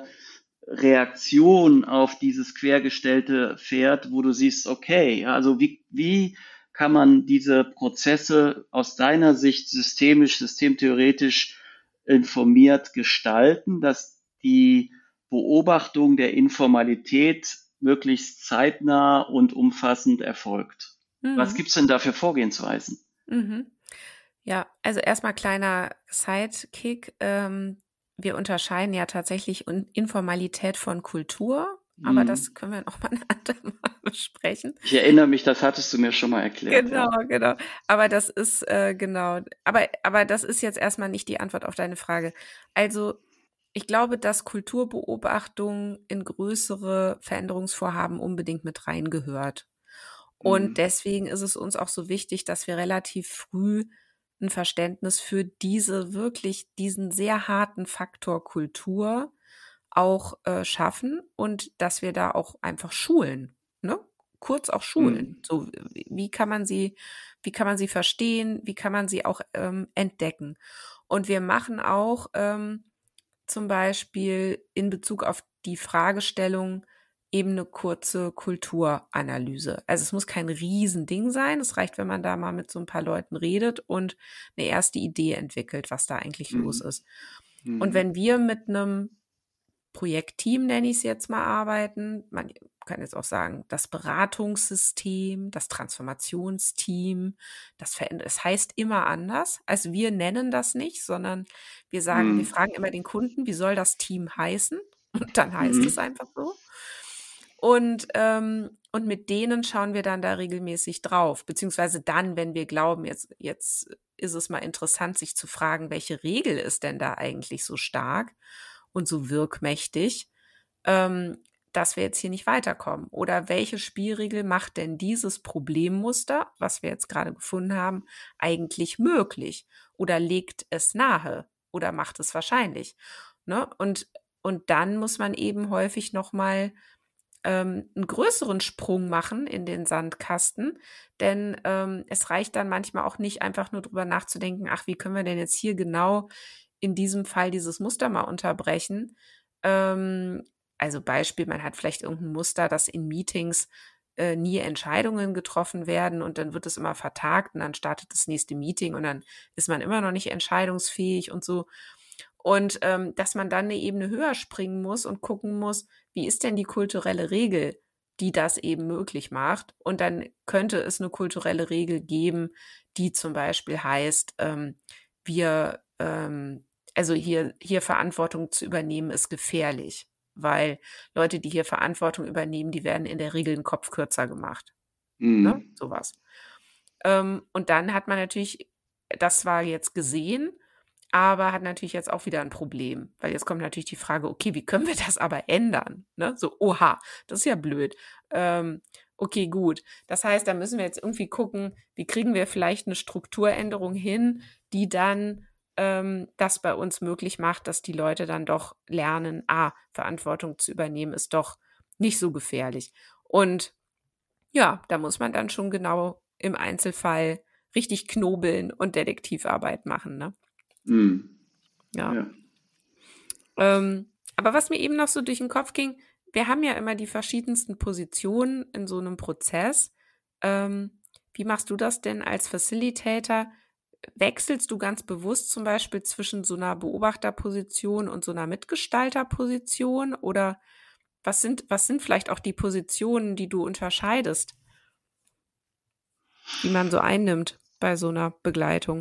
Speaker 1: Reaktion auf dieses quergestellte Pferd, wo du siehst, okay, ja, also wie, wie kann man diese Prozesse aus deiner Sicht systemisch, systemtheoretisch informiert gestalten, dass die Beobachtung der Informalität möglichst zeitnah und umfassend erfolgt? Was
Speaker 2: Mhm.
Speaker 1: gibt's denn da für Vorgehensweisen?
Speaker 2: Mhm. Ja, also erstmal kleiner Sidekick. Ähm, wir unterscheiden ja tatsächlich Un- Informalität von Kultur, aber
Speaker 1: Hm.
Speaker 2: das können wir noch mal ein andermal besprechen.
Speaker 1: Ich erinnere mich, das hattest du mir schon mal erklärt,
Speaker 2: Genau,
Speaker 1: ja.
Speaker 2: genau. Aber das ist äh, genau. Aber aber das ist jetzt erstmal nicht die Antwort auf deine Frage. Also ich glaube, dass Kulturbeobachtung in größere Veränderungsvorhaben unbedingt mit reingehört. Und
Speaker 1: Hm.
Speaker 2: deswegen ist es uns auch so wichtig, dass wir relativ früh ein Verständnis für diese wirklich diesen sehr harten Faktor Kultur auch äh, schaffen und dass wir da auch einfach schulen, ne? Kurz auch
Speaker 1: Hm.
Speaker 2: schulen. So, wie wie kann man sie, wie kann man sie verstehen? Wie kann man sie auch ähm, entdecken? Und wir machen auch ähm, zum Beispiel in Bezug auf die Fragestellung eben eine kurze Kulturanalyse. Also es muss kein Riesending sein. Es reicht, wenn man da mal mit so ein paar Leuten redet und eine erste Idee entwickelt, was da eigentlich los
Speaker 1: Hm.
Speaker 2: ist. Und
Speaker 1: Hm.
Speaker 2: wenn wir mit einem Projektteam, nenne ich es jetzt mal, arbeiten. Man kann jetzt auch sagen, das Beratungssystem, das Transformationsteam, das verändert, es heißt immer anders. Also wir nennen das nicht, sondern wir sagen, wir
Speaker 1: Hm.
Speaker 2: fragen immer den Kunden, wie soll das Team heißen? Und dann heißt es
Speaker 1: Hm.
Speaker 2: einfach so. Und, ähm, und mit denen schauen wir dann da regelmäßig drauf, beziehungsweise dann, wenn wir glauben, jetzt, jetzt ist es mal interessant, sich zu fragen, welche Regel ist denn da eigentlich so stark und so wirkmächtig, ähm, dass wir jetzt hier nicht weiterkommen. Oder welche Spielregel macht denn dieses Problemmuster, was wir jetzt gerade gefunden haben, eigentlich möglich? Oder legt es nahe? Oder macht es wahrscheinlich? Ne? Und, und dann muss man eben häufig nochmal ähm, einen größeren Sprung machen in den Sandkasten, denn ähm, es reicht dann manchmal auch nicht einfach nur drüber nachzudenken, ach, wie können wir denn jetzt hier genau in diesem Fall dieses Muster mal unterbrechen,
Speaker 3: Ähm, also Beispiel, man hat vielleicht irgendein Muster, dass in Meetings äh, nie Entscheidungen getroffen werden und dann wird es immer vertagt und dann startet das nächste Meeting und dann ist man immer noch nicht entscheidungsfähig und so. Und ähm, dass man dann eine Ebene höher springen muss und gucken muss, wie ist denn die kulturelle Regel, die das eben möglich macht. Und dann könnte es eine kulturelle Regel geben, die zum Beispiel heißt, ähm, wir, ähm, also hier, hier Verantwortung zu übernehmen, ist gefährlich, weil Leute, die hier Verantwortung übernehmen, die werden in der Regel einen Kopf kürzer gemacht. Ne?
Speaker 1: Mhm.
Speaker 3: Sowas. Ähm, und dann hat man natürlich das zwar jetzt gesehen, aber hat natürlich jetzt auch wieder ein Problem, weil jetzt kommt natürlich die Frage, okay, wie können wir das aber ändern? Ne? So, oha, das ist ja blöd. Ähm, okay, gut. Das heißt, da müssen wir jetzt irgendwie gucken, wie kriegen wir vielleicht eine Strukturänderung hin, die dann ähm, das bei uns möglich macht, dass die Leute dann doch lernen, ah, Verantwortung zu übernehmen ist doch nicht so gefährlich. Und ja, da muss man dann schon genau im Einzelfall richtig knobeln und Detektivarbeit machen, ne?
Speaker 1: Mhm.
Speaker 3: Ja.
Speaker 1: Ja.
Speaker 3: Ähm, aber was mir eben noch so durch den Kopf ging, wir haben ja immer die verschiedensten Positionen in so einem Prozess. Ähm, wie machst du das denn als Facilitator? Wechselst du ganz bewusst zum Beispiel zwischen so einer Beobachterposition und so einer Mitgestalterposition? Oder was sind, was sind vielleicht auch die Positionen, die du unterscheidest, die man so einnimmt bei so einer Begleitung?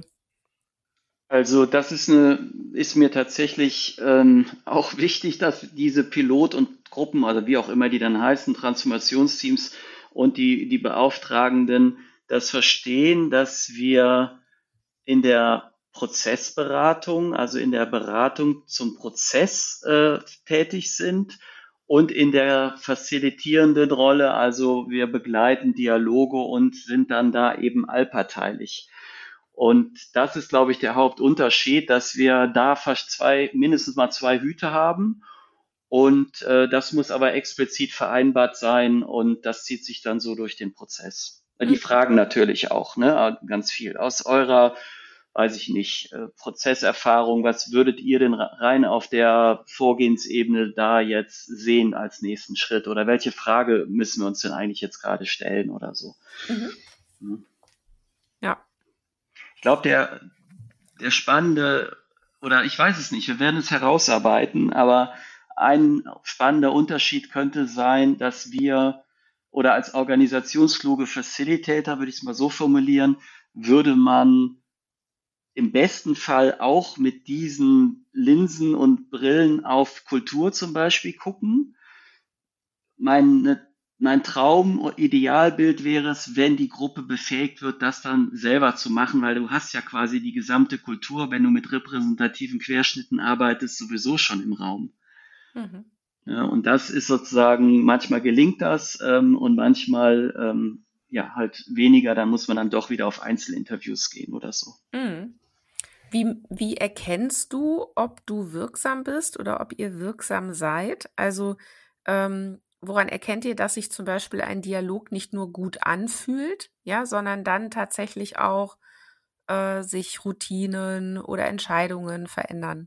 Speaker 1: Also das ist eine, ist mir tatsächlich ähm, auch wichtig, dass diese Pilot- und Gruppen, also wie auch immer die dann heißen, Transformationsteams und die, die Beauftragenden, das verstehen, dass wir in der Prozessberatung, also in der Beratung zum Prozess äh, tätig sind und in der facilitierenden Rolle, also wir begleiten Dialoge und sind dann da eben allparteilich. Und das ist, glaube ich, der Hauptunterschied, dass wir da fast zwei, mindestens mal zwei Hüte haben. Und äh, das muss aber explizit vereinbart sein und das zieht sich dann so durch den Prozess. Die
Speaker 3: Mhm.
Speaker 1: fragen natürlich auch, ne, ganz viel aus eurer, weiß ich nicht, äh, Prozesserfahrung. Was würdet ihr denn rein auf der Vorgehensebene da jetzt sehen als nächsten Schritt? Oder welche Frage müssen wir uns denn eigentlich jetzt gerade stellen oder so?
Speaker 3: Mhm.
Speaker 1: Hm.
Speaker 3: Ja.
Speaker 1: Ich glaube, der, der spannende, oder ich weiß es nicht, wir werden es herausarbeiten, aber ein spannender Unterschied könnte sein, dass wir oder als organisationskluge Facilitator, würde ich es mal so formulieren, würde man im besten Fall auch mit diesen Linsen und Brillen auf Kultur zum Beispiel gucken. Meine, mein Traum, Idealbild wäre es, wenn die Gruppe befähigt wird, das dann selber zu machen, weil du hast ja quasi die gesamte Kultur, wenn du mit repräsentativen Querschnitten arbeitest, sowieso schon im Raum.
Speaker 3: Mhm.
Speaker 1: Ja, und das ist sozusagen, manchmal gelingt das ähm, und manchmal ähm, ja halt weniger, dann muss man dann doch wieder auf Einzelinterviews gehen oder so.
Speaker 3: Mhm. Wie, wie erkennst du, ob du wirksam bist oder ob ihr wirksam seid? Also, ähm, woran erkennt ihr, dass sich zum Beispiel ein Dialog nicht nur gut anfühlt, ja, sondern dann tatsächlich auch äh, sich Routinen oder Entscheidungen verändern?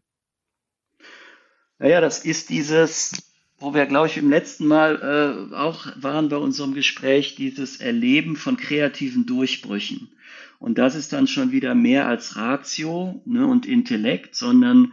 Speaker 1: Naja, das ist dieses, wo wir, glaube ich, im letzten Mal äh, auch waren bei unserem Gespräch, dieses Erleben von kreativen Durchbrüchen. Und das ist dann schon wieder mehr als Ratio, ne, und Intellekt, sondern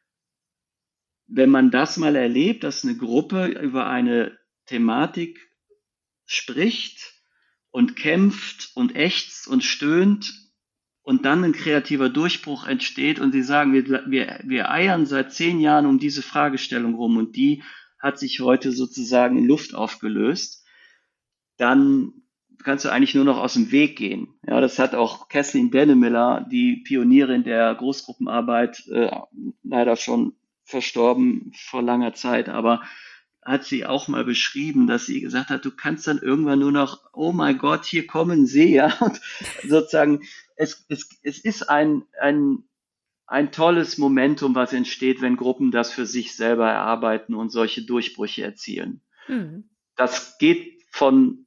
Speaker 1: wenn man das mal erlebt, dass eine Gruppe über eine Thematik spricht und kämpft und ächzt und stöhnt und dann ein kreativer Durchbruch entsteht und sie sagen, wir, wir, wir eiern seit zehn Jahren um diese Fragestellung rum und die hat sich heute sozusagen in Luft aufgelöst, dann kannst du eigentlich nur noch aus dem Weg gehen. Ja, das hat auch Kathleen Bennemiller, die Pionierin der Großgruppenarbeit, äh, leider schon verstorben vor langer Zeit, aber hat sie auch mal beschrieben, dass sie gesagt hat, du kannst dann irgendwann nur noch, oh mein Gott, hier kommen sie, ja, und sozusagen, es, es, es ist ein, ein, ein tolles Momentum, was entsteht, wenn Gruppen das für sich selber erarbeiten und solche Durchbrüche erzielen.
Speaker 3: Mhm.
Speaker 1: Das geht von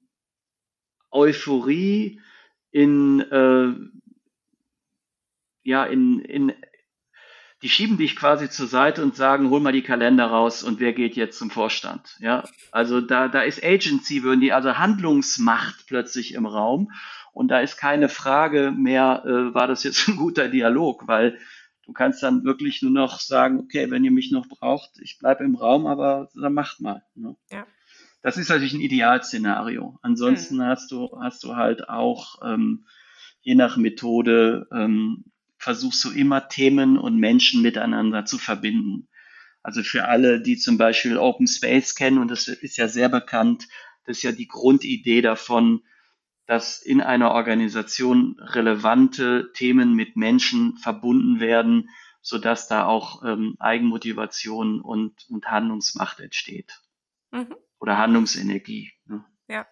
Speaker 1: Euphorie in, äh, ja, in, in die schieben dich quasi zur Seite und sagen, hol mal die Kalender raus und wer geht jetzt zum Vorstand? Ja, also da, da ist Agency, würden die, also Handlungsmacht plötzlich im Raum und da ist keine Frage mehr, äh, war das jetzt ein guter Dialog, weil du kannst dann wirklich nur noch sagen, okay, wenn ihr mich noch braucht, ich bleibe im Raum, aber dann macht mal. Ne?
Speaker 2: Ja.
Speaker 1: Das ist natürlich ein Idealszenario. Ansonsten
Speaker 2: Mhm.
Speaker 1: hast du, hast du halt auch, ähm, je nach Methode, ähm, versuchst du immer Themen und Menschen miteinander zu verbinden. Also für alle, die zum Beispiel Open Space kennen, und das ist ja sehr bekannt, das ist ja die Grundidee davon, dass in einer Organisation relevante Themen mit Menschen verbunden werden, sodass da auch ähm, Eigenmotivation und, und Handlungsmacht entsteht
Speaker 2: Mhm.
Speaker 1: oder Handlungsenergie. Ne?
Speaker 2: Ja.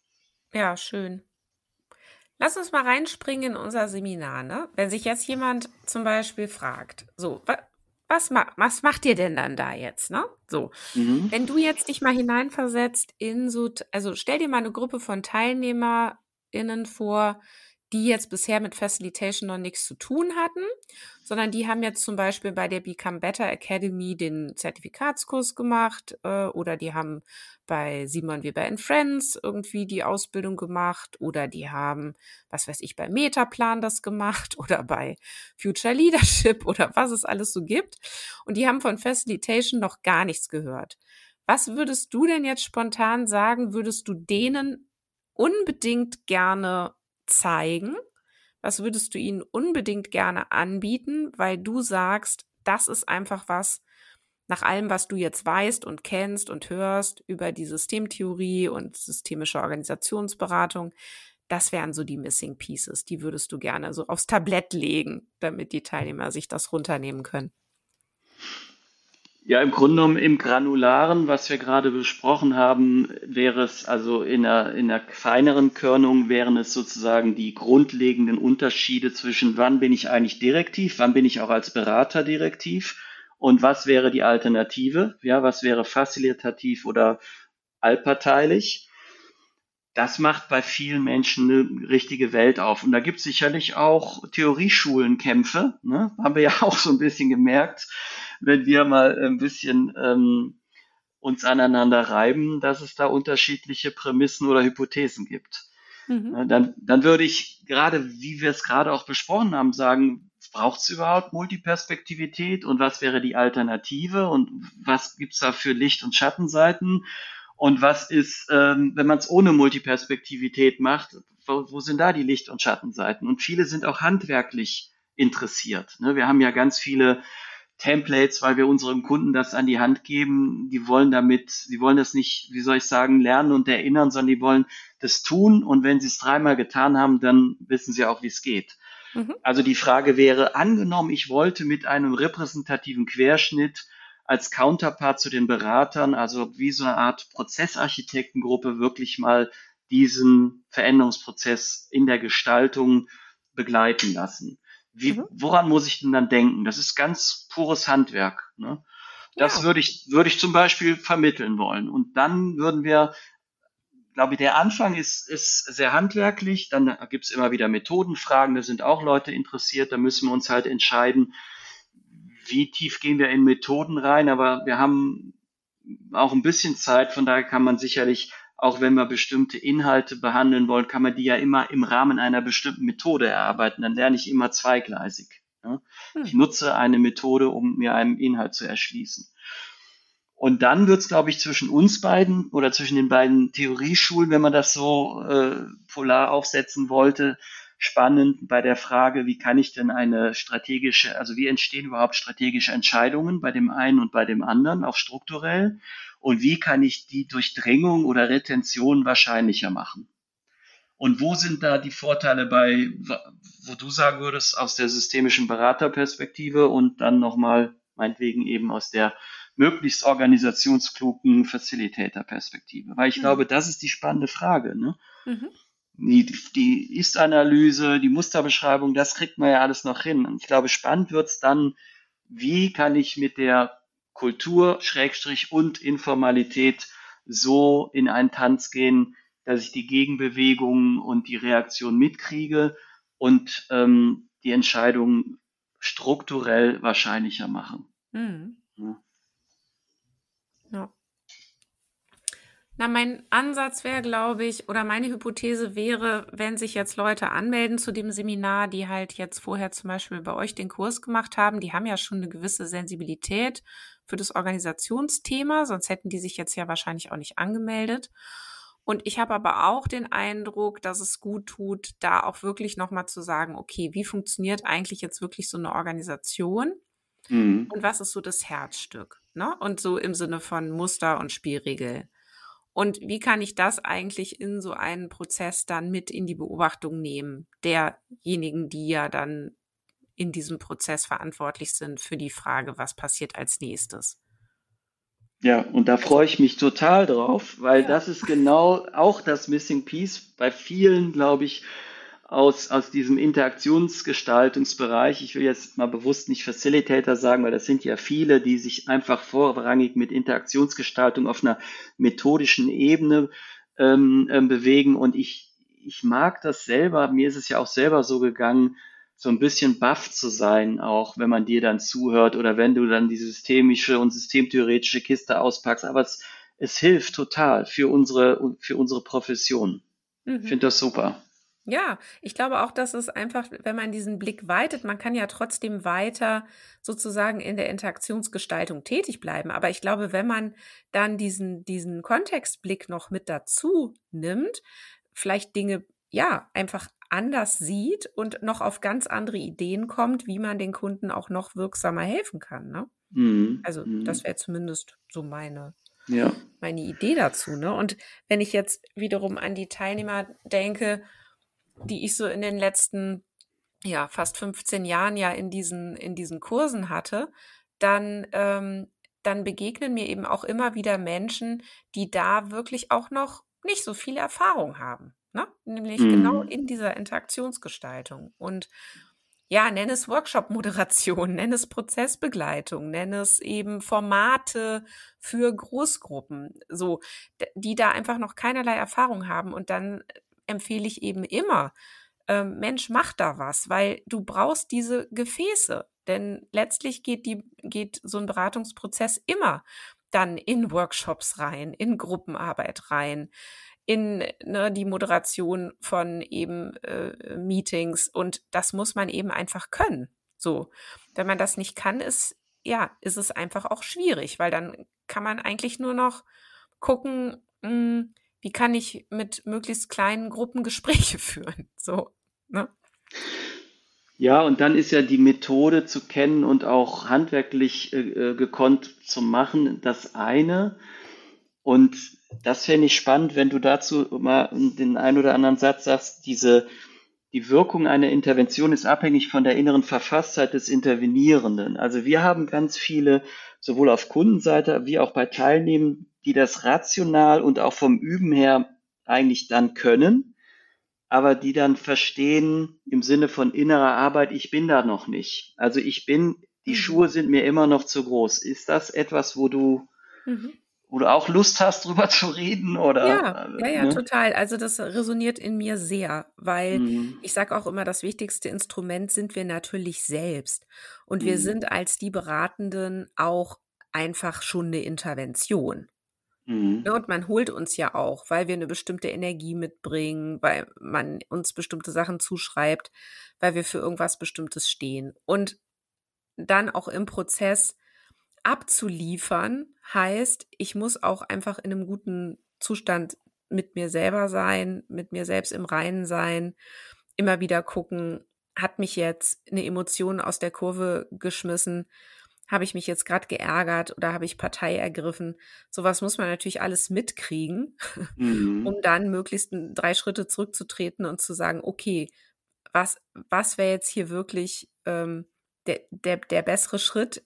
Speaker 2: Ja, schön. Lass uns mal reinspringen in unser Seminar, ne? Wenn sich jetzt jemand zum Beispiel fragt, so, wa, was, ma, was macht ihr denn dann da jetzt, ne? So,
Speaker 1: Mhm.
Speaker 2: wenn du jetzt dich mal hineinversetzt in so, t- also stell dir mal eine Gruppe von TeilnehmerInnen vor, die jetzt bisher mit Facilitation noch nichts zu tun hatten, sondern die haben jetzt zum Beispiel bei der Become Better Academy den Zertifikatskurs gemacht äh, oder die haben bei Simon Weber and Friends irgendwie die Ausbildung gemacht oder die haben, was weiß ich, bei Metaplan das gemacht oder bei Future Leadership oder was es alles so gibt. Und die haben von Facilitation noch gar nichts gehört. Was würdest du denn jetzt spontan sagen, würdest du denen unbedingt gerne zeigen? Was würdest du ihnen unbedingt gerne anbieten, weil du sagst, das ist einfach was, nach allem, was du jetzt weißt und kennst und hörst über die Systemtheorie und systemische Organisationsberatung, das wären so die Missing Pieces. Die würdest du gerne so aufs Tablett legen, damit die Teilnehmer sich das runternehmen können.
Speaker 1: Ja, im Grunde genommen im Granularen, was wir gerade besprochen haben, wäre es also in einer, in einer feineren Körnung wären es sozusagen die grundlegenden Unterschiede zwischen wann bin ich eigentlich direktiv, wann bin ich auch als Berater direktiv und was wäre die Alternative, ja, was wäre facilitativ oder allparteilich. Das macht bei vielen Menschen eine richtige Welt auf. Und da gibt es sicherlich auch Theorieschulenkämpfe, ne? Haben wir ja auch so ein bisschen gemerkt, wenn wir mal ein bisschen ähm, uns aneinander reiben, dass es da unterschiedliche Prämissen oder Hypothesen gibt.
Speaker 2: Mhm.
Speaker 1: Ne? Dann, dann würde ich gerade, wie wir es gerade auch besprochen haben, sagen, braucht es überhaupt Multiperspektivität und was wäre die Alternative und was gibt es da für Licht- und Schattenseiten? Und was ist, ähm, wenn man es ohne Multiperspektivität macht, wo, wo sind da die Licht- und Schattenseiten? Und viele sind auch handwerklich interessiert. Ne? Wir haben ja ganz viele Templates, weil wir unseren Kunden das an die Hand geben. Die wollen damit, sie wollen das nicht, wie soll ich sagen, lernen und erinnern, sondern die wollen das tun. Und wenn sie es dreimal getan haben, dann wissen sie auch, wie es geht.
Speaker 2: Mhm.
Speaker 1: Also die Frage wäre, angenommen, ich wollte mit einem repräsentativen Querschnitt als Counterpart zu den Beratern, also wie so eine Art Prozessarchitektengruppe, wirklich mal diesen Veränderungsprozess in der Gestaltung begleiten lassen. Wie,
Speaker 2: Mhm.
Speaker 1: woran muss ich denn dann denken? Das ist ganz pures Handwerk. Ne? Das
Speaker 2: Ja.
Speaker 1: würde ich, würde ich zum Beispiel vermitteln wollen. Und dann würden wir, glaube ich, der Anfang ist, ist sehr handwerklich. Dann gibt es immer wieder Methodenfragen. Da sind auch Leute interessiert. Da müssen wir uns halt entscheiden, wie tief gehen wir in Methoden rein. Aber wir haben auch ein bisschen Zeit. Von daher kann man sicherlich, auch wenn wir bestimmte Inhalte behandeln wollen, kann man die ja immer im Rahmen einer bestimmten Methode erarbeiten. Dann lerne ich immer zweigleisig. Ja?
Speaker 2: Hm.
Speaker 1: Ich nutze eine Methode, um mir einen Inhalt zu erschließen. Und dann wird es, glaube ich, zwischen uns beiden oder zwischen den beiden Theorieschulen, wenn man das so äh, polar aufsetzen wollte, spannend bei der Frage, wie kann ich denn eine strategische, also wie entstehen überhaupt strategische Entscheidungen bei dem einen und bei dem anderen, auch strukturell, und wie kann ich die Durchdringung oder Retention wahrscheinlicher machen? Und wo sind da die Vorteile bei, wo du sagen würdest, aus der systemischen Beraterperspektive und dann nochmal meinetwegen eben aus der möglichst organisationsklugen Facilitator-Perspektive? Weil ich
Speaker 2: Hm.
Speaker 1: glaube, das ist die spannende Frage. Ne?
Speaker 2: Mhm.
Speaker 1: Die, die Ist-Analyse, die Musterbeschreibung, das kriegt man ja alles noch hin. Und ich glaube, spannend wird's dann, wie kann ich mit der Kultur, Schrägstrich und Informalität so in einen Tanz gehen, dass ich die Gegenbewegungen und die Reaktion mitkriege und ähm, die Entscheidung strukturell wahrscheinlicher machen.
Speaker 2: Mhm.
Speaker 1: Ja.
Speaker 2: Ja. Na, mein Ansatz wäre, glaube ich, oder meine Hypothese wäre, wenn sich jetzt Leute anmelden zu dem Seminar, die halt jetzt vorher zum Beispiel bei euch den Kurs gemacht haben, die haben ja schon eine gewisse Sensibilität für das Organisationsthema, sonst hätten die sich jetzt ja wahrscheinlich auch nicht angemeldet. Und ich habe aber auch den Eindruck, dass es gut tut, da auch wirklich nochmal zu sagen, okay, wie funktioniert eigentlich jetzt wirklich so eine Organisation?
Speaker 1: Mhm.
Speaker 2: Und was ist so das Herzstück? Ne? Und so im Sinne von Muster und Spielregeln. Und wie kann ich das eigentlich in so einen Prozess dann mit in die Beobachtung nehmen, derjenigen, die ja dann in diesem Prozess verantwortlich sind für die Frage, was passiert als nächstes?
Speaker 1: Ja, und da freue ich mich total drauf, weil
Speaker 2: Ja.
Speaker 1: das ist genau auch das Missing Piece bei vielen, glaube ich, aus, aus diesem Interaktionsgestaltungsbereich. Ich will jetzt mal bewusst nicht Facilitator sagen, weil das sind ja viele, die sich einfach vorrangig mit Interaktionsgestaltung auf einer methodischen Ebene ähm, ähm, bewegen. Und ich, ich mag das selber, mir ist es ja auch selber so gegangen, so ein bisschen baff zu sein, auch wenn man dir dann zuhört oder wenn du dann die systemische und systemtheoretische Kiste auspackst. Aber es, es hilft total für unsere, für unsere Profession. Ich
Speaker 2: Mhm.
Speaker 1: finde das super.
Speaker 2: Ja, ich glaube auch, dass es einfach, wenn man diesen Blick weitet, man kann ja trotzdem weiter sozusagen in der Interaktionsgestaltung tätig bleiben. Aber ich glaube, wenn man dann diesen, diesen Kontextblick noch mit dazu nimmt, vielleicht Dinge, ja, einfach anders sieht und noch auf ganz andere Ideen kommt, wie man den Kunden auch noch wirksamer helfen kann, ne?
Speaker 1: Mhm.
Speaker 2: Also
Speaker 1: Mhm.
Speaker 2: das wäre zumindest so meine,
Speaker 1: Ja.
Speaker 2: meine Idee dazu, ne? Und wenn ich jetzt wiederum an die Teilnehmer denke, die ich so in den letzten, ja, fast fünfzehn Jahren ja in diesen, in diesen Kursen hatte, dann, ähm, dann begegnen mir eben auch immer wieder Menschen, die da wirklich auch noch nicht so viel Erfahrung haben, ne? Nämlich genau
Speaker 1: Mhm.
Speaker 2: in dieser Interaktionsgestaltung. Und ja, nenn es Workshop-Moderation, nenn es Prozessbegleitung, nenn es eben Formate für Großgruppen, so, d- die da einfach noch keinerlei Erfahrung haben. Und dann empfehle ich eben immer, ähm, Mensch, mach da was, weil du brauchst diese Gefäße. Denn letztlich geht die, geht so ein Beratungsprozess immer dann in Workshops rein, in Gruppenarbeit rein, in, ne, die Moderation von eben äh, Meetings, und das muss man eben einfach können. So, wenn man das nicht kann, ist, ja, ist es einfach auch schwierig, weil dann kann man eigentlich nur noch gucken, mh, wie kann ich mit möglichst kleinen Gruppen Gespräche führen. So, ne?
Speaker 1: Ja, und dann ist ja die Methode zu kennen und auch handwerklich äh, äh, gekonnt zu machen das eine. Und das fände ich spannend, wenn du dazu mal den einen oder anderen Satz sagst, diese, die Wirkung einer Intervention ist abhängig von der inneren Verfasstheit des Intervenierenden. Also wir haben ganz viele, sowohl auf Kundenseite wie auch bei Teilnehmern, die das rational und auch vom Üben her eigentlich dann können, aber die dann verstehen im Sinne von innerer Arbeit, ich bin da noch nicht. Also ich bin, die
Speaker 2: Mhm.
Speaker 1: Schuhe sind mir immer noch zu groß. Ist das etwas, wo du,
Speaker 2: Mhm.
Speaker 1: wo du auch Lust hast, drüber zu reden
Speaker 2: Ja,
Speaker 1: oder,
Speaker 2: ja,
Speaker 1: äh,
Speaker 2: ja,
Speaker 1: ne?
Speaker 2: total. Also das resoniert in mir sehr, weil
Speaker 1: Mhm.
Speaker 2: ich sage auch immer, das wichtigste Instrument sind wir natürlich selbst. Und wir
Speaker 1: Mhm.
Speaker 2: sind als die Beratenden auch einfach schon eine Intervention.
Speaker 1: Mhm.
Speaker 2: Ne, und man holt uns ja auch, weil wir eine bestimmte Energie mitbringen, weil man uns bestimmte Sachen zuschreibt, weil wir für irgendwas Bestimmtes stehen. Und dann auch im Prozess abzuliefern, heißt, ich muss auch einfach in einem guten Zustand mit mir selber sein, mit mir selbst im Reinen sein, immer wieder gucken, hat mich jetzt eine Emotion aus der Kurve geschmissen, habe ich mich jetzt gerade geärgert oder habe ich Partei ergriffen? Sowas muss man natürlich alles mitkriegen,
Speaker 1: Mhm.
Speaker 2: um dann möglichst n- drei Schritte zurückzutreten und zu sagen, okay, was, was wäre jetzt hier wirklich ähm, der, der, der bessere Schritt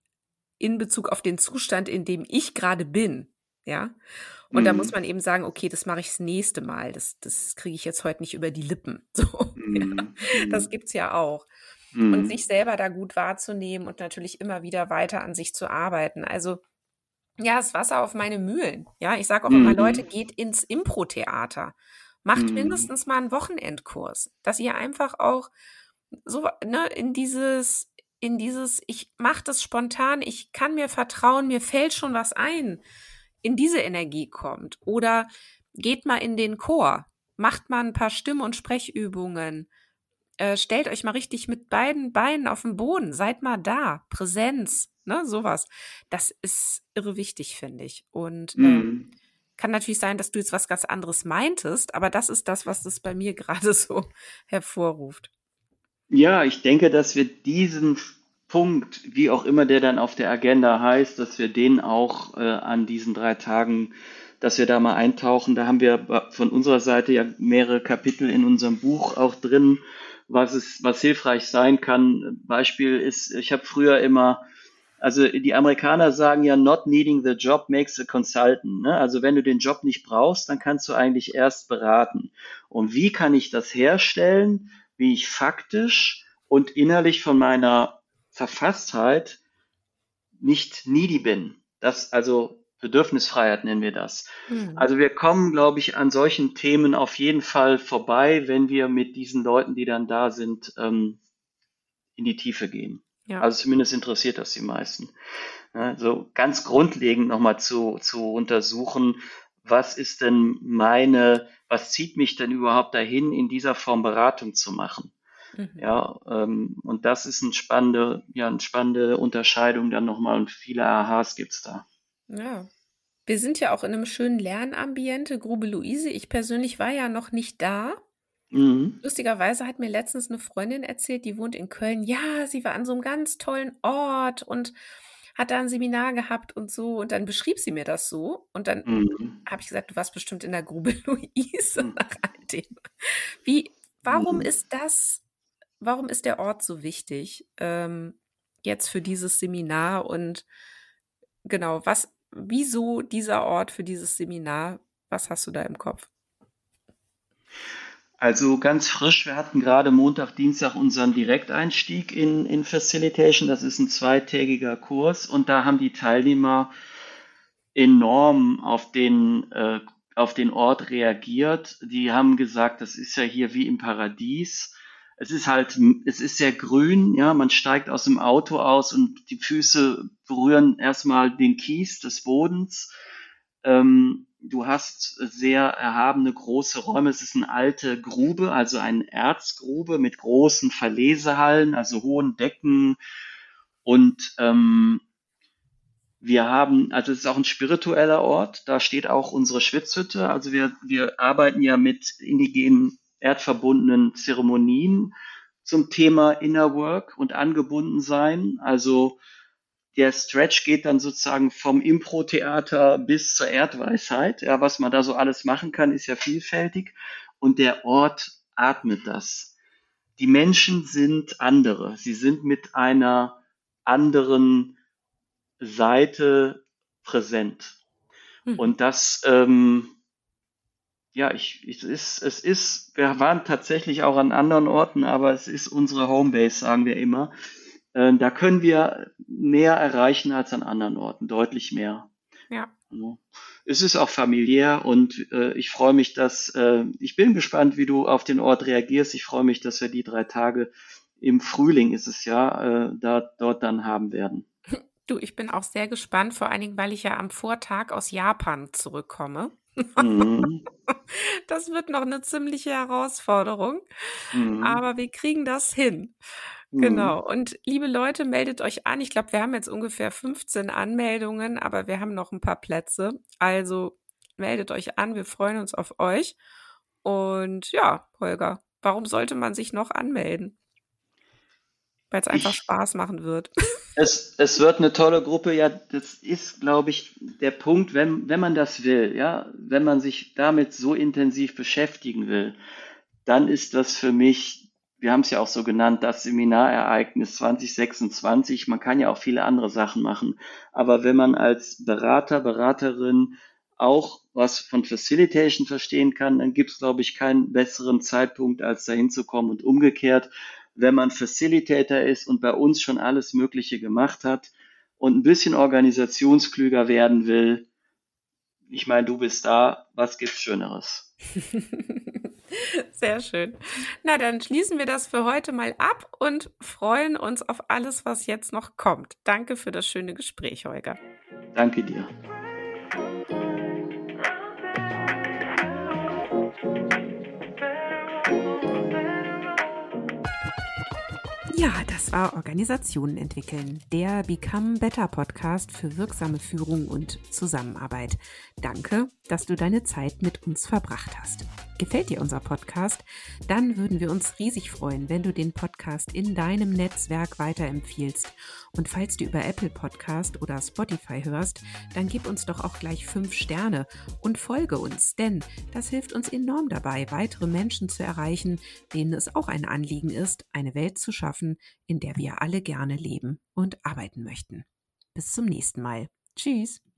Speaker 2: in Bezug auf den Zustand, in dem ich gerade bin, ja? Und da muss
Speaker 1: Mhm.
Speaker 2: man eben sagen, okay, das mache ich das nächste Mal. Das, das kriege ich jetzt heute nicht über die Lippen. So, ja.
Speaker 1: Mhm.
Speaker 2: Das
Speaker 1: Mhm.
Speaker 2: gibt's ja auch. Und
Speaker 1: Mhm.
Speaker 2: sich selber da gut wahrzunehmen und natürlich immer wieder weiter an sich zu arbeiten. Also, ja, das Wasser auf meine Mühlen. Ja, ich sage auch immer, Leute,
Speaker 1: Mhm.
Speaker 2: geht ins Impro-Theater. Macht
Speaker 1: Mhm.
Speaker 2: mindestens mal einen Wochenendkurs, dass ihr einfach auch so, ne, in dieses,
Speaker 3: in dieses, ich mache das spontan, ich kann mir vertrauen, mir fällt schon was ein, in diese Energie kommt. Oder geht mal in den Chor, macht mal ein paar Stimm- und Sprechübungen, äh, stellt euch mal richtig mit beiden Beinen auf den Boden, seid mal da, Präsenz, ne, sowas. Das ist irre wichtig, finde ich. Und äh,
Speaker 1: Mhm.
Speaker 3: kann natürlich sein, dass du jetzt was ganz anderes meintest, aber das ist das, was das bei mir gerade so hervorruft.
Speaker 1: Ja, ich denke, dass wir diesen Punkt, wie auch immer der dann auf der Agenda heißt, dass wir den auch äh, an diesen drei Tagen, dass wir da mal eintauchen. Da haben wir ba- von unserer Seite ja mehrere Kapitel in unserem Buch auch drin, was es, was hilfreich sein kann. Beispiel ist, ich habe früher immer, also die Amerikaner sagen ja, not needing the job makes a consultant. Ne? Also wenn du den Job nicht brauchst, dann kannst du eigentlich erst beraten. Und wie kann ich das herstellen, wie ich faktisch und innerlich von meiner Verfasstheit nicht needy bin? Das, also Bedürfnisfreiheit nennen wir das.
Speaker 3: Mhm.
Speaker 1: Also wir kommen, glaube ich, an solchen Themen auf jeden Fall vorbei, wenn wir mit diesen Leuten, die dann da sind, ähm, in die Tiefe gehen.
Speaker 3: Ja.
Speaker 1: Also zumindest interessiert das die meisten. Ja, so ganz grundlegend nochmal zu, zu untersuchen, was ist denn meine, was zieht mich denn überhaupt dahin, in dieser Form Beratung zu machen?
Speaker 3: Mhm.
Speaker 1: Ja, ähm, und das ist eine spannende, ja, eine spannende Unterscheidung dann nochmal und viele Aha's gibt's da.
Speaker 3: Ja. Wir sind ja auch in einem schönen Lernambiente, Grube Luise. Ich persönlich war ja noch nicht da.
Speaker 1: Mhm.
Speaker 3: Lustigerweise hat mir letztens eine Freundin erzählt, die wohnt in Köln. Ja, sie war an so einem ganz tollen Ort und hat da ein Seminar gehabt und so. Und dann beschrieb sie mir das so. Und dann
Speaker 1: Mhm.
Speaker 3: habe ich gesagt, du warst bestimmt in der Grube Luise
Speaker 1: Mhm.
Speaker 3: nach all dem. Wie, warum
Speaker 1: Mhm.
Speaker 3: ist das, warum ist der Ort so wichtig, ähm, jetzt für dieses Seminar? Und genau, was, wieso dieser Ort für dieses Seminar? Was hast du da im Kopf?
Speaker 1: Also ganz frisch, wir hatten gerade Montag, Dienstag unseren Direkteinstieg in, in Facilitation. Das ist ein zweitägiger Kurs und da haben die Teilnehmer enorm auf den, äh, auf den Ort reagiert. Die haben gesagt, das ist ja hier wie im Paradies. Es ist halt, es ist sehr grün, ja, man steigt aus dem Auto aus und die Füße berühren erstmal den Kies des Bodens. Ähm, du hast sehr erhabene große Räume. Es ist eine alte Grube, also eine Erzgrube mit großen Verlesehallen, also hohen Decken und ähm, wir haben, also es ist auch ein spiritueller Ort, da steht auch unsere Schwitzhütte. Also wir, wir arbeiten ja mit indigenen, erdverbundenen Zeremonien zum Thema Inner Work und angebunden sein. Also der Stretch geht dann sozusagen vom Impro-Theater bis zur Erdweisheit. Ja, was man da so alles machen kann, ist ja vielfältig. Und der Ort atmet das. Die Menschen sind andere. Sie sind mit einer anderen Seite präsent.
Speaker 3: Mhm.
Speaker 1: Und das, ähm, ja, ich, ich, es ist, es ist, wir waren tatsächlich auch an anderen Orten, aber es ist unsere Homebase, sagen wir immer. Äh, da können wir mehr erreichen als an anderen Orten, deutlich mehr.
Speaker 3: Ja.
Speaker 1: Ja. Es ist auch familiär und äh, ich freue mich, dass, äh, ich bin gespannt, wie du auf den Ort reagierst. Ich freue mich, dass wir die drei Tage im Frühling ist es ja, äh, da, dort dann haben werden.
Speaker 3: Du, ich bin auch sehr gespannt, vor allen Dingen, weil ich ja am Vortag aus Japan zurückkomme.
Speaker 1: Mhm.
Speaker 3: Das wird noch eine ziemliche Herausforderung,
Speaker 1: Mhm.
Speaker 3: aber wir kriegen das hin.
Speaker 1: Mhm.
Speaker 3: Genau. Und liebe Leute, meldet euch an. Ich glaube, wir haben jetzt ungefähr fünfzehn Anmeldungen, aber wir haben noch ein paar Plätze. Also meldet euch an. Wir freuen uns auf euch. Und ja, Holger, warum sollte man sich noch anmelden? Weil es einfach
Speaker 1: Ich,
Speaker 3: Spaß machen wird.
Speaker 1: es, es wird eine tolle Gruppe, ja, das ist, glaube ich, der Punkt, wenn, wenn man das will, ja, wenn man sich damit so intensiv beschäftigen will, dann ist das für mich, wir haben es ja auch so genannt, das Seminarereignis zwanzig sechsundzwanzig. Man kann ja auch viele andere Sachen machen, aber wenn man als Berater, Beraterin auch was von Facilitation verstehen kann, dann gibt es, glaube ich, keinen besseren Zeitpunkt, als dahin zu kommen und umgekehrt. Wenn man Facilitator ist und bei uns schon alles Mögliche gemacht hat und ein bisschen organisationsklüger werden will, ich meine, du bist da, was gibt's Schöneres?
Speaker 3: Sehr schön. Na, dann schließen wir das für heute mal ab und freuen uns auf alles, was jetzt noch kommt. Danke für das schöne Gespräch, Holger.
Speaker 1: Danke dir.
Speaker 3: Ja, das war Organisationen entwickeln, der Become Better Podcast für wirksame Führung und Zusammenarbeit. Danke, dass du deine Zeit mit uns verbracht hast. Gefällt dir unser Podcast? Dann würden wir uns riesig freuen, wenn du den Podcast in deinem Netzwerk weiterempfiehlst. Und falls du über Apple Podcast oder Spotify hörst, dann gib uns doch auch gleich fünf Sterne und folge uns, denn das hilft uns enorm dabei, weitere Menschen zu erreichen, denen es auch ein Anliegen ist, eine Welt zu schaffen, in der wir alle gerne leben und arbeiten möchten. Bis zum nächsten Mal. Tschüss.